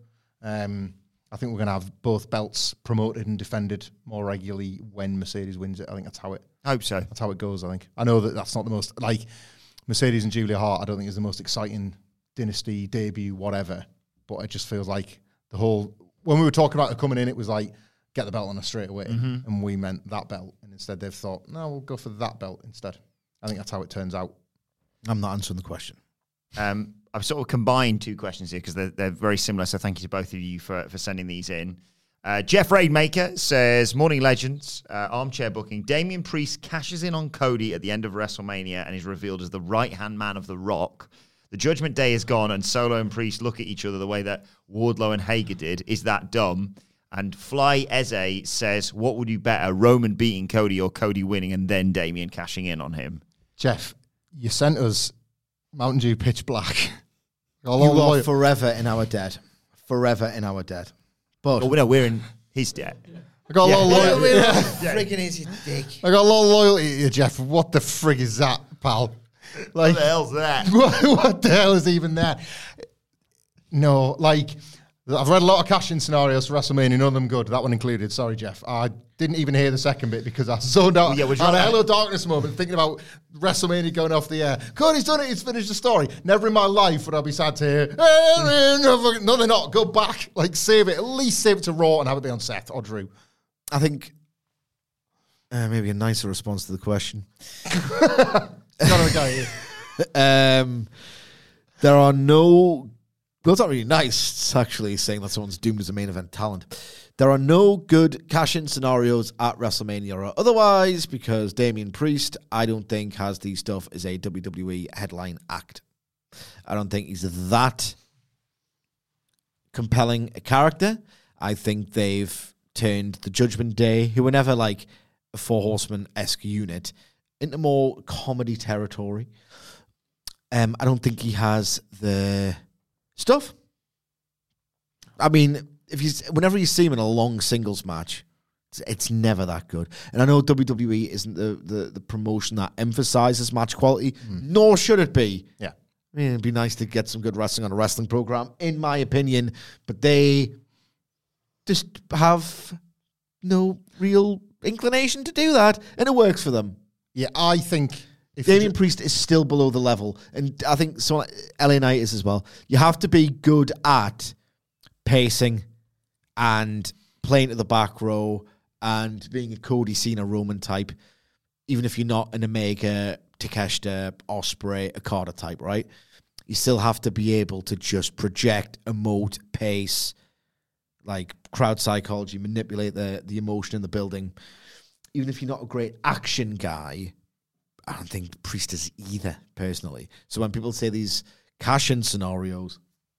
I think we're going to have both belts promoted and defended more regularly when Mercedes wins it. I think that's how it. I hope so. That's how it goes. I think. I know that's not the most Mercedes and Julia Hart. I don't think is the most exciting dynasty debut, whatever. But it just feels like the whole. When we were talking about her coming in, it was like get the belt on her straight away, and we meant that belt. And instead, they've thought, no, we'll go for that belt instead. I think that's how it turns out. I'm not answering the question. I've sort of combined 2 questions here because they're very similar, so thank you to both of you for sending these in. Jeff Raidmaker says, morning legends, armchair booking. Damian Priest cashes in on Cody at the end of WrestleMania and is revealed as the right-hand man of The Rock. The Judgment Day is gone and Solo and Priest look at each other the way that Wardlow and Hager did. Is that dumb? And Fly Eze says, what would you better, Roman beating Cody or Cody winning and then Damian cashing in on him? Jeff, you sent us Mountain Dew Pitch Black. You are forever in our debt. Forever in our debt. But no, we're in his debt. I got a lot of loyalty. Friggin' is your dick. I got a lot of loyalty to you, Jeff. What the frig is that, pal? What the hell's that? What the hell is even that? No, like, I've read a lot of cash-in scenarios for WrestleMania, none of them good. That one included. Sorry, Jeff. I didn't even hear the second bit because I zoned out. Yeah, I had a Hello Darkness moment thinking about WrestleMania going off the air. Cody's done it. He's finished the story. Never in my life would I be sad to hear, no, they're not. Go back. Like, save it. At least save it to Raw and have it be on Seth or Drew. I think maybe a nicer response to the question. There are no... Well, it's not really nice, it's actually, saying that someone's doomed as a main event talent. There are no good cash-in scenarios at WrestleMania or otherwise because Damian Priest, I don't think, has the stuff as a WWE headline act. I don't think he's that compelling a character. I think they've turned the Judgment Day, who were never like a Four Horsemen-esque unit, into more comedy territory. I don't think he has the stuff. I mean, whenever you see him in a long singles match, it's never that good. And I know WWE isn't the promotion that emphasizes match quality, nor should it be. Yeah. I mean, it'd be nice to get some good wrestling on a wrestling program, in my opinion, but they just have no real inclination to do that, and it works for them. Yeah, I think... Damian Priest is still below the level, and I think so. LA Knight is as well. You have to be good at pacing and playing to the back row and being a Cody Cena Roman type, even if you're not an Omega, Takeshita, Ospreay, Okada type, right? You still have to be able to just project, emote, pace, like crowd psychology, manipulate the emotion in the building. Even if you're not a great action guy, I don't think Priest is either, personally. So when people say these cash-in scenarios,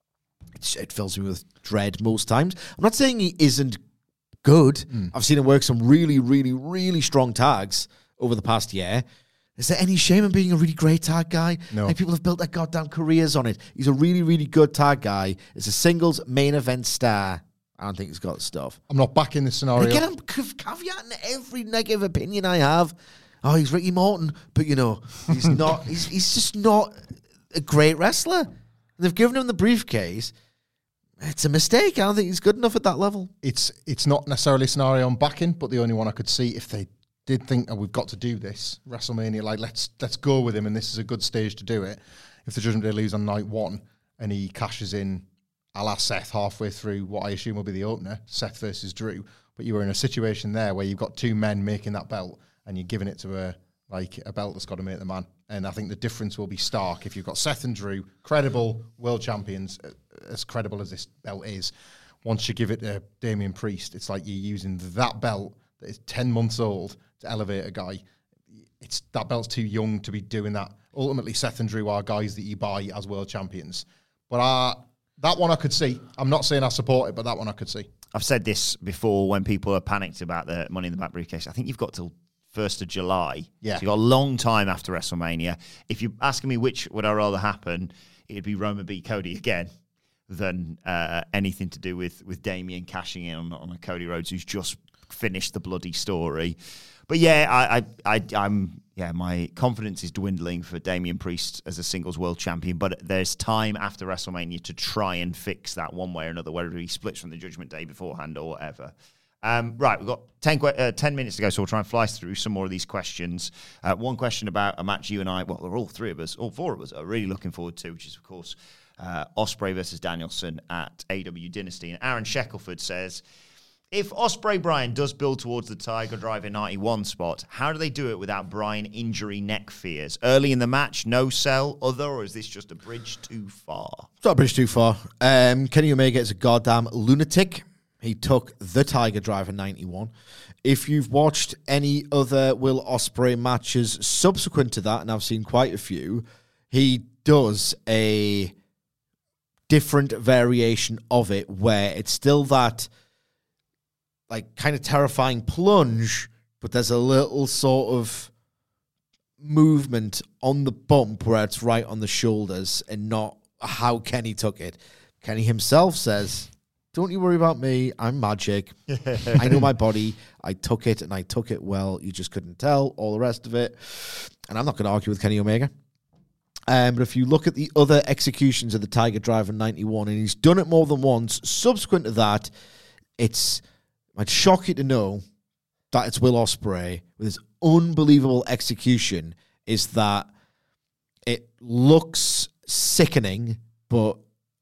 it fills me with dread most times. I'm not saying he isn't good. I've seen him work some really, really, really strong tags over the past year. Is there any shame in being a really great tag guy? No. Like, people have built their goddamn careers on it. He's a really, really good tag guy. It's a singles main event star. I don't think he's got stuff. I'm not backing this scenario. And again, I'm caveating every negative opinion I have. Oh, he's Ricky Morton, but he's not. He's just not a great wrestler. And they've given him the briefcase. It's a mistake. I don't think he's good enough at that level. It's not necessarily a scenario I'm backing, but the only one I could see if they did think, we've got to do this WrestleMania. Like, let's go with him, and this is a good stage to do it. If the Judgment Day leaves on night one and he cashes in a la Seth halfway through what I assume will be the opener, Seth versus Drew, but you were in a situation there where you've got two men making that belt, and you're giving it to a belt that's got to make the man. And I think the difference will be stark if you've got Seth and Drew, credible world champions, as credible as this belt is. Once you give it to Damian Priest, it's like you're using that belt that is 10 months old to elevate a guy. That belt's too young to be doing that. Ultimately, Seth and Drew are guys that you buy as world champions. But that one I could see. I'm not saying I support it, but that one I could see. I've said this before when people are panicked about the Money in the Bank briefcase. I think you've got till 1st of July. Yeah. So you've got a long time after WrestleMania. If you're asking me which would I rather happen, it'd be Roman beat Cody again than anything to do with Damian cashing in on a Cody Rhodes who's just finished the bloody story. But yeah, I'm my confidence is dwindling for Damian Priest as a singles world champion, but there's time after WrestleMania to try and fix that one way or another, whether he splits from the Judgment Day beforehand or whatever. Right, we've got 10 minutes to go, so we'll try and fly through some more of these questions. One question about a match you and I, well, all four of us are really looking forward to, which is, of course, Ospreay versus Danielson at AEW Dynasty. And Aaron Shackelford says, if Ospreay Bryan does build towards the Tiger Driver 91 spot, how do they do it without Bryan injury neck fears? Early in the match, no sell, other, or is this just a bridge too far? It's not a bridge too far. Kenny Omega is a goddamn lunatic. He took the Tiger Driver 91. If you've watched any other Will Ospreay matches subsequent to that, and I've seen quite a few, he does a different variation of it where it's still that like kind of terrifying plunge, but there's a little sort of movement on the bump where it's right on the shoulders and not how Kenny took it. Kenny himself says, don't you worry about me. I'm magic. I know my body. I took it, and I took it well. You just couldn't tell. All the rest of it. And I'm not going to argue with Kenny Omega. But if you look at the other executions of the Tiger Driver 91, and he's done it more than once, subsequent to that, I'd shock you to know that it's Will Ospreay with his unbelievable execution is that it looks sickening, but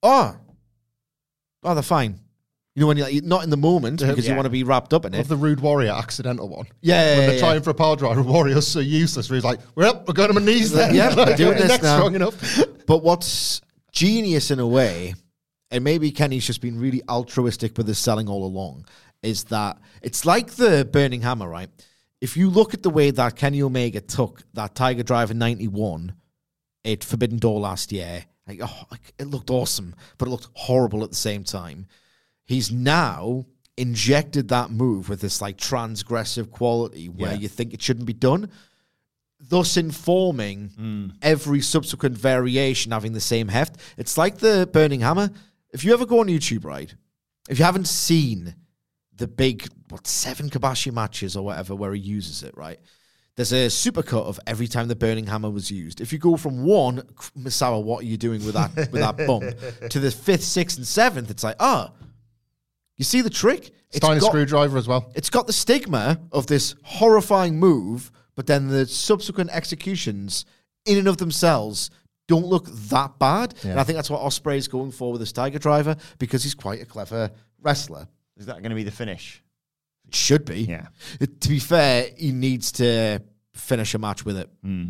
they're fine. You know, when you're not in the moment because you want to be wrapped up in it. Of the Rude Warrior accidental one. Yeah, when they're trying for a power driver, Warrior's so useless where he's like, we're going to my knees then. Yeah, we're doing this now. Strong enough. But what's genius in a way, and maybe Kenny's just been really altruistic with his selling all along, is that it's like the Burning Hammer, right? If you look at the way that Kenny Omega took that Tiger Driver 91 at Forbidden Door last year, it looked awesome, but it looked horrible at the same time. He's now injected that move with this like transgressive quality where you think it shouldn't be done, thus informing every subsequent variation having the same heft. It's like the Burning Hammer. If you ever go on YouTube, right, if you haven't seen the big, 7 Kobashi matches or whatever where he uses it, right, there's a supercut of every time the Burning Hammer was used. If you go from 1, Misawa, what are you doing with that bump, to the 5th, 6th, and 7th, it's like, you see the trick? Steiner screwdriver as well. It's got the stigma of this horrifying move, but then the subsequent executions in and of themselves don't look that bad. Yeah. And I think that's what Ospreay's going for with his Tiger Driver because he's quite a clever wrestler. Is that going to be the finish? It should be. Yeah. To be fair, he needs to finish a match with it.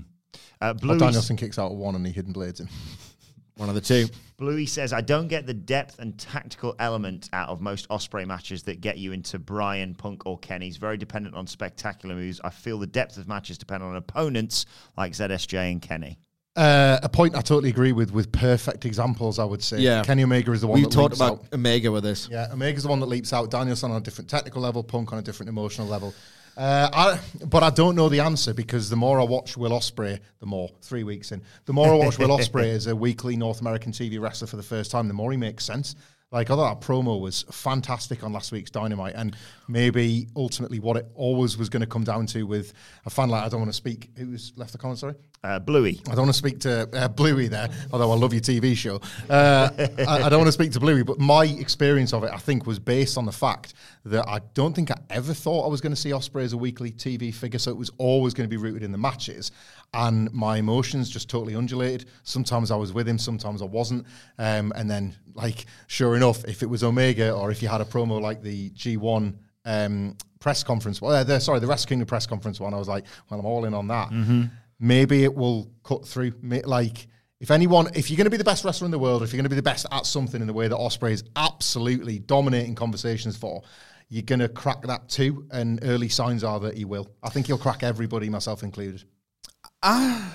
Danielson kicks out 1 and he hidden blades him. One of the two. Bluey says, I don't get the depth and tactical element out of most Ospreay matches that get you into Bryan, Punk, or Kenny. He's very dependent on spectacular moves. I feel the depth of matches depend on opponents like ZSJ and Kenny. A point I totally agree with perfect examples, I would say. Yeah. Kenny Omega is the one that leaps out. We talked about Omega with this. Yeah, Omega's the one that leaps out. Danielson on a different technical level, Punk on a different emotional level. But I don't know the answer because the more I watch Will Ospreay, the more 3 weeks in, the more I watch Will Ospreay as a weekly North American TV wrestler for the first time, the more he makes sense. Like, I thought that promo was fantastic on last week's Dynamite, and maybe ultimately what it always was going to come down to with a fan like, I don't want to speak, who's left the comment, sorry? Bluey. I don't want to speak to Bluey there, although I love your TV show. I don't want to speak to Bluey, but my experience of it, I think, was based on the fact that I don't think I ever thought I was going to see Ospreay as a weekly TV figure, so it was always going to be rooted in the matches. And my emotions just totally undulated. Sometimes I was with him, sometimes I wasn't. And then, like, sure enough, if it was Omega or if you had a promo like the G1 press conference, the Wrestle Kingdom press conference one, I was like, well, I'm all in on that. Mm-hmm. Maybe it will cut through. Like, if you're going to be the best wrestler in the world, if you're going to be the best at something in the way that Ospreay is absolutely dominating conversations for, you're going to crack that too. And early signs are that he will. I think he'll crack everybody, myself included. I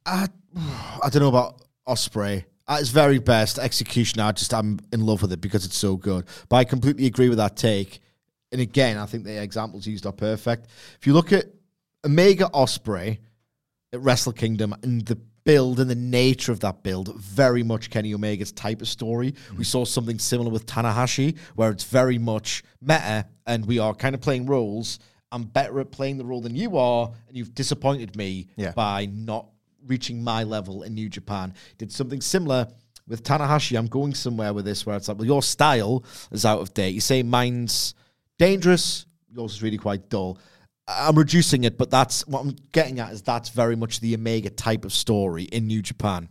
don't know about Ospreay. At his very best execution, I'm in love with it because it's so good. But I completely agree with that take. And again, I think the examples used are perfect. If you look at Omega Ospreay at Wrestle Kingdom and the build and the nature of that build, very much Kenny Omega's type of story. We saw something similar with Tanahashi, where it's very much meta and we are kind of playing roles. I'm better at playing the role than you are, and you've disappointed me by not reaching my level in New Japan. Did something similar with Tanahashi. I'm going somewhere with this where it's like, well, your style is out of date. You say mine's dangerous, yours is really quite dull. I'm reducing it, but that's what I'm getting at is that's very much the Omega type of story in New Japan.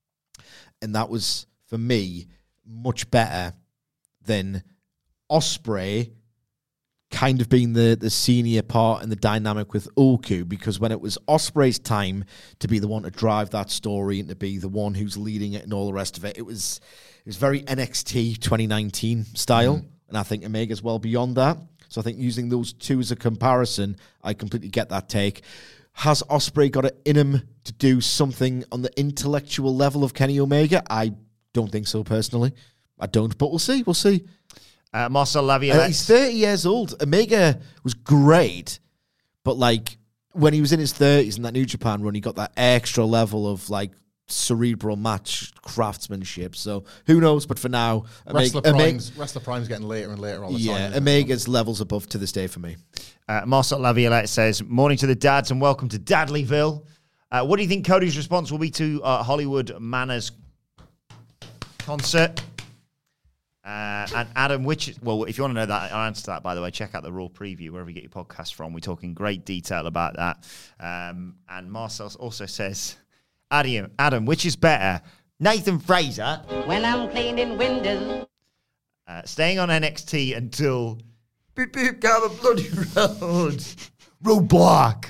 And that was, for me, much better than Ospreay kind of being the senior part in the dynamic with Oku, because when it was Ospreay's time to be the one to drive that story and to be the one who's leading it and all the rest of it, it was very NXT 2019 style, and I think Omega's well beyond that. So I think using those two as a comparison, I completely get that take. Has Ospreay got it in him to do something on the intellectual level of Kenny Omega? I don't think so, personally. I don't, but we'll see. We'll see. Marcel Laviolette. He's 30 years old. Omega was great, but like when he was in his 30s in that New Japan run, he got that extra level of like cerebral match craftsmanship. So who knows? But for now, Wrestler Prime's getting later and later all the time. Yeah, Omega's levels above to this day for me. Marcel Laviolette says, morning to the dads and welcome to Dadleyville. What do you think Cody's response will be to Hollywood Manners concert? And Adam, if you want to know that, I'll answer that, by the way. Check out the Raw preview, wherever you get your podcast from. We talk in great detail about that. And Marcel also says, Adam, which is better? Nathan Fraser. When I'm cleaning windows. Staying on NXT until beep beep down the bloody road. Roadblock.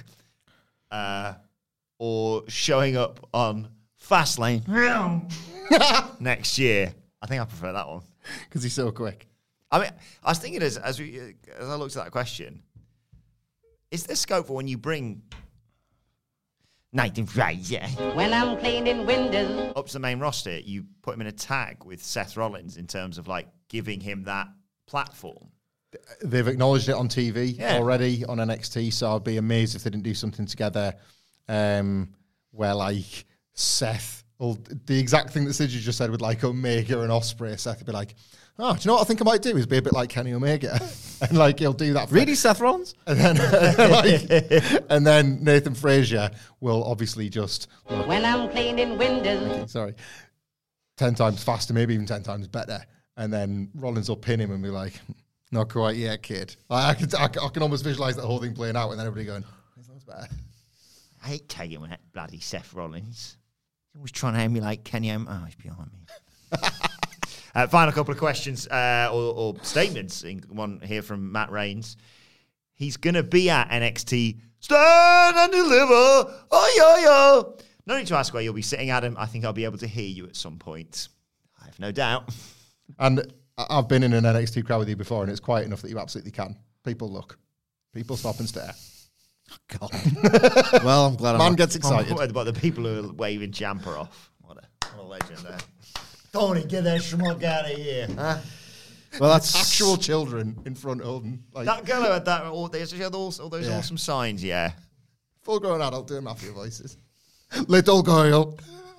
Or showing up on Fastlane next year. I think I prefer that one. Because he's so quick. I mean, I was thinking as I looked at that question, is there scope for when you bring Nathan Fraser when I'm cleaning windows up to the main roster, you put him in a tag with Seth Rollins in terms of like giving him that platform? They've acknowledged it on TV already on NXT, so I'd be amazed if they didn't do something together where like Seth, the exact thing that Sidgey just said with like Omega and Ospreay, Seth would be like, oh, do you know what I think I might do is be a bit like Kenny Omega. And like he'll do that. Really, Seth Rollins? And then, and then Nathan Fraser will obviously just... when I'm cleaning windows. 10 times faster, maybe even 10 times better. And then Rollins will pin him and be like, not quite yet, kid. I can almost visualize that whole thing playing out and then everybody going, this one's better. I hate tagging with that bloody Seth Rollins. He's always trying to emulate Kenny Omega. Oh, he's behind me. Final couple of questions or statements. One here from Matt Reigns. He's going to be at NXT. Stand and deliver. Oh, yo. No need to ask where you'll be sitting, Adam. I think I'll be able to hear you at some point. I have no doubt. And I've been in an NXT crowd with you before, and it's quiet enough that you absolutely can. People look. People stop and stare. Oh, God. Well, I'm glad Man gets excited. But the people who are waving Ciampa off. What a legend there. Tony, get that schmuck out of here. Huh? Well, that's actual children in front of them. Like, that girl had that. All those awesome signs, yeah. Full-grown adult doing mafia voices. Little girl.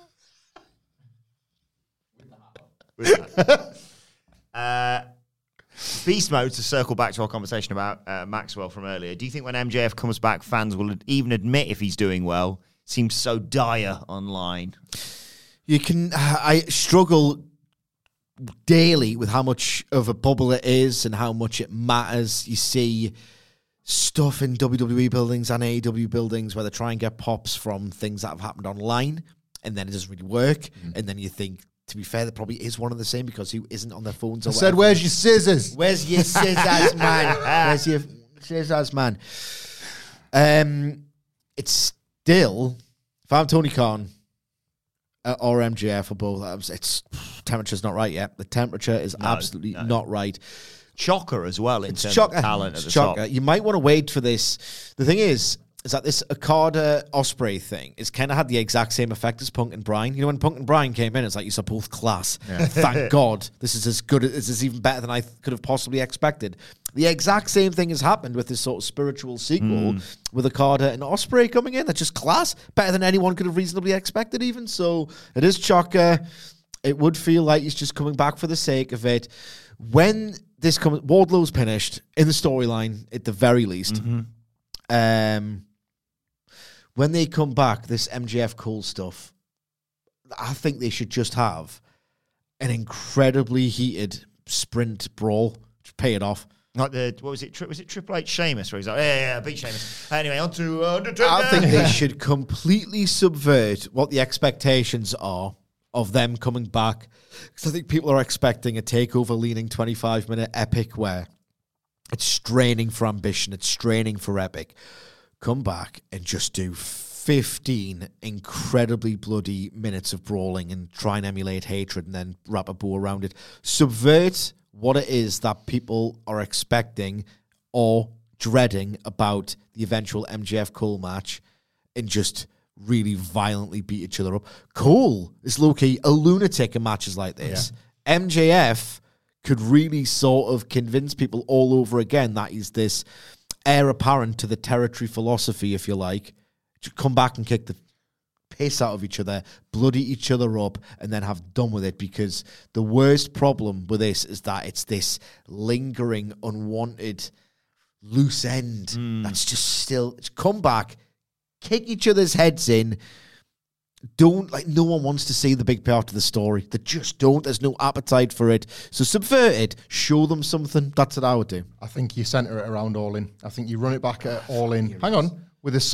Beast mode, to circle back to our conversation about Maxwell from earlier. Do you think when MJF comes back, fans will even admit if he's doing well? Seems so dire online. I struggle daily with how much of a bubble it is and how much it matters. You see stuff in WWE buildings and AEW buildings where they try and get pops from things that have happened online, and then it doesn't really work. Mm-hmm. And then you think, to be fair, there probably is one of the same because who isn't on their phones? Or said, where's your scissors? Where's your scissors, man? Where's your scissors, man? It's still, if I'm Tony Khan or MJF or both, it's temperature's not right yet. The temperature is absolutely not right. Chocker as well in terms of talent at the top. You might want to wait for this. The thing is that this Okada Ospreay thing is kind of had the exact same effect as Punk and Bryan. You know, when Punk and Bryan came in, it's like you saw both class. Yeah. Thank God. This is as good. This is even better than I could have possibly expected. The exact same thing has happened with this sort of spiritual sequel with Okada and Ospreay coming in. That's just class. Better than anyone could have reasonably expected even. So it is chocker. It would feel like he's just coming back for the sake of it. When this comes, Wardlow's finished in the storyline at the very least. Mm-hmm. When they come back, this MJF Cole stuff, I think they should just have an incredibly heated sprint brawl. Just pay it off. Like what was it? Was it Triple H Sheamus? Where he's like, yeah, beat Sheamus. Anyway, on to Undertaker. I think they should completely subvert what the expectations are of them coming back. Because I think people are expecting a takeover-leaning 25-minute epic where it's straining for ambition, it's straining for epic. Come back and just do 15 incredibly bloody minutes of brawling and try and emulate hatred and then wrap a bow around it. Subvert what it is that people are expecting or dreading about the eventual MJF Cole match and just really violently beat each other up. Cole is low-key a lunatic in matches like this. Yeah. MJF could really sort of convince people all over again that he's this heir apparent to the territory philosophy, if you like, to come back and kick the piss out of each other, bloody each other up, and then have done with it. Because the worst problem with this is that it's this lingering, unwanted loose end that's just still come back, kick each other's heads in. Don't, like, no one wants to see the big part of the story. They just don't. There's no appetite for it. So subvert it. Show them something. That's what I would do. I think you centre it around All In. I think you run it back at All In. Hang on. With loads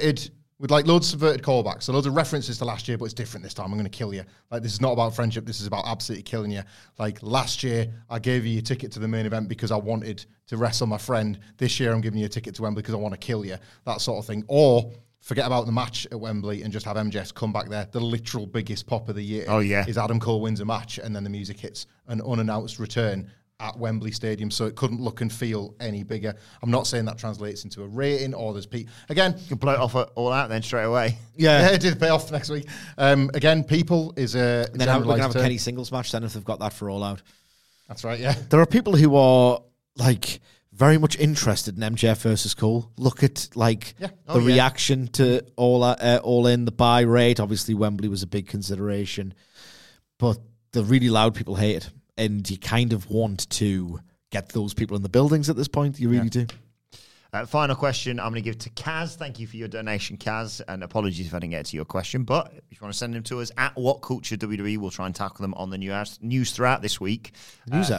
of subverted callbacks. So loads of references to last year, but it's different this time. I'm going to kill you. Like, this is not about friendship. This is about absolutely killing you. Like, last year, I gave you a ticket to the main event because I wanted to wrestle my friend. This year, I'm giving you a ticket to Wembley because I want to kill you. That sort of thing. Or forget about the match at Wembley and just have MJF come back there. The literal biggest pop of the year is Adam Cole wins a match and then the music hits an unannounced return at Wembley Stadium, so it couldn't look and feel any bigger. I'm not saying that translates into a rating or there's again, you can blow it off All Out then straight away. Yeah, it did pay off next week. Again, people is a and then we're going to have a Kenny singles match then if they've got that for All Out. That's right, yeah. There are people who are like very much interested in MJF versus Cole. Look at the reaction to All In, the buy rate. Obviously, Wembley was a big consideration, but the really loud people hate it. And you kind of want to get those people in the buildings at this point. You really do. Final question I'm going to give to Kaz. Thank you for your donation, Kaz. And apologies if I didn't get to your question. But if you want to send them to us at What Culture WWE, we'll try and tackle them on the news throughout this week. New as.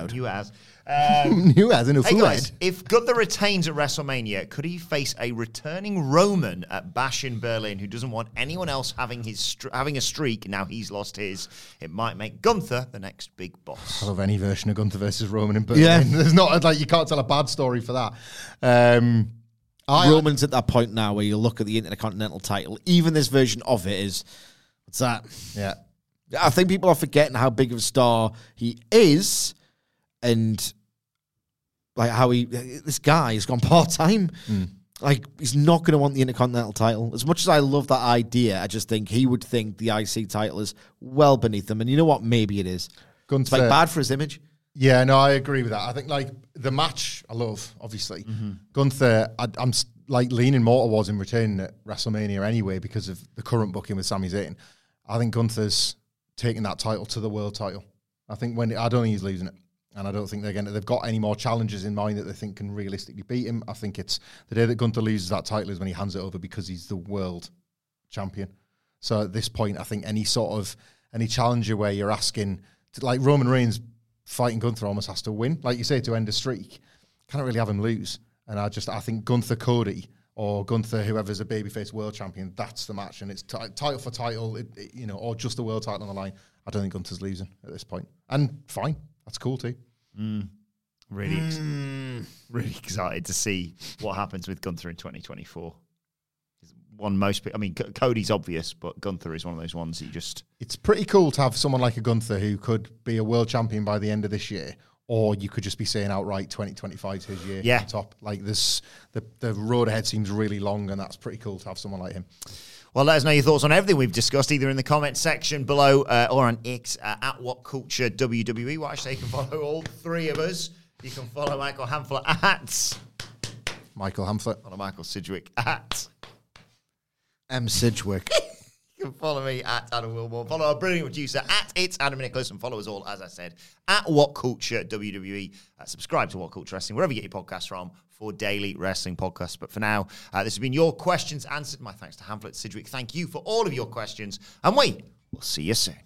New as in a hey guys, if Gunther retains at WrestleMania, could he face a returning Roman at Bash in Berlin who doesn't want anyone else having having a streak now he's lost his? It might make Gunther the next big boss. I love any version of Gunther versus Roman in Berlin. Yeah. There's not, like, you can't tell a bad story for that. Roman's at that point now where you look at the Intercontinental title, even this version of it is, what's that? Yeah. I think people are forgetting how big of a star he is and like how this guy has gone part-time. Like, he's not going to want the Intercontinental title. As much as I love that idea, I just think he would think the IC title is well beneath him. And you know what? Maybe it is. Gunther, it's like bad for his image. Yeah, no, I agree with that. I think, like, the match I love, obviously. Gunther, I'm like leaning more towards him retaining at WrestleMania anyway because of the current booking with Sami Zayn. I think Gunther's taking that title to the world title. I don't think he's losing it. And I don't think they've got any more challenges in mind that they think can realistically beat him. I think it's the day that Gunther loses that title is when he hands it over because he's the world champion. So at this point, I think any challenger where you're asking, like Roman Reigns fighting Gunther almost has to win. Like you say, to end a streak, can't really have him lose. And I think Gunther Cody or Gunther, whoever's a babyface world champion, that's the match. And it's title for title, or just the world title on the line. I don't think Gunther's losing at this point. And fine. That's cool too. Really excited to see what happens with Gunther in 2024. Cody's obvious, but Gunther is one of those ones that you just... It's pretty cool to have someone like a Gunther who could be a world champion by the end of this year, or you could just be saying outright 2025 is his year on top. Like, this, the road ahead seems really long, and that's pretty cool to have someone like him. Well, let us know your thoughts on everything we've discussed, either in the comment section below or on X at What Culture WWE. Well, actually, you can follow all three of us. You can follow Michael Hamflett at Michael Hamflett. Follow Michael Sidgwick at M. Sidgwick. You can follow me at Adam Wilmore. Follow our brilliant producer at It's Adam Nicholas, and follow us all, as I said, at What Culture WWE. Subscribe to What Culture Wrestling, wherever you get your podcasts from, for daily wrestling podcasts. But for now, this has been your questions answered. My thanks to Hamflett, Sidgwick. Thank you for all of your questions. And we'll see you soon.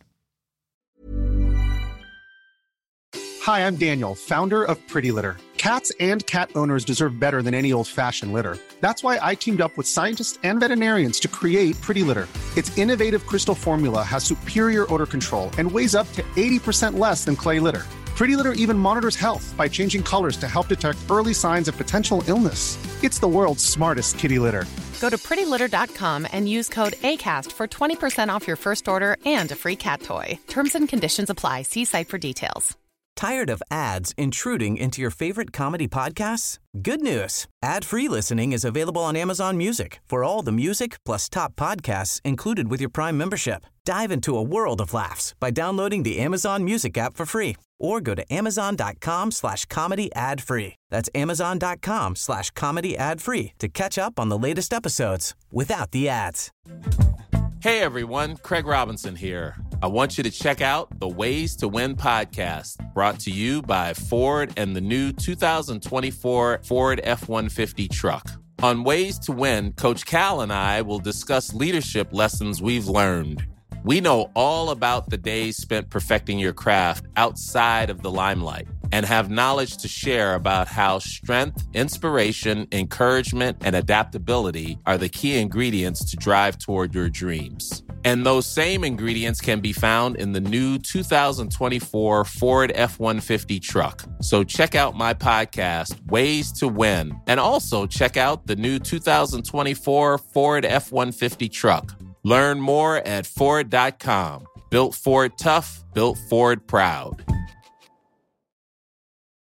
Hi, I'm Daniel, founder of Pretty Litter. Cats and cat owners deserve better than any old-fashioned litter. That's why I teamed up with scientists and veterinarians to create Pretty Litter. Its innovative crystal formula has superior odor control and weighs up to 80% less than clay litter. Pretty Litter even monitors health by changing colors to help detect early signs of potential illness. It's the world's smartest kitty litter. Go to prettylitter.com and use code ACAST for 20% off your first order and a free cat toy. Terms and conditions apply. See site for details. Tired of ads intruding into your favorite comedy podcasts? Good news. Ad-free listening is available on Amazon Music for all the music plus top podcasts included with your Prime membership. Dive into a world of laughs by downloading the Amazon Music app for free or go to amazon.com/comedy ad-free. That's amazon.com/comedy ad-free to catch up on the latest episodes without the ads. Hey everyone, Craig Robinson here. I want you to check out the Ways to Win podcast, brought to you by Ford and the new 2024 Ford F-150 truck. On Ways to Win, Coach Cal and I will discuss leadership lessons we've learned. We know all about the days spent perfecting your craft outside of the limelight and have knowledge to share about how strength, inspiration, encouragement, and adaptability are the key ingredients to drive toward your dreams. And those same ingredients can be found in the new 2024 Ford F-150 truck. So check out my podcast, Ways to Win, and also check out the new 2024 Ford F-150 truck. Learn more at Ford.com. Built Ford tough, built Ford proud.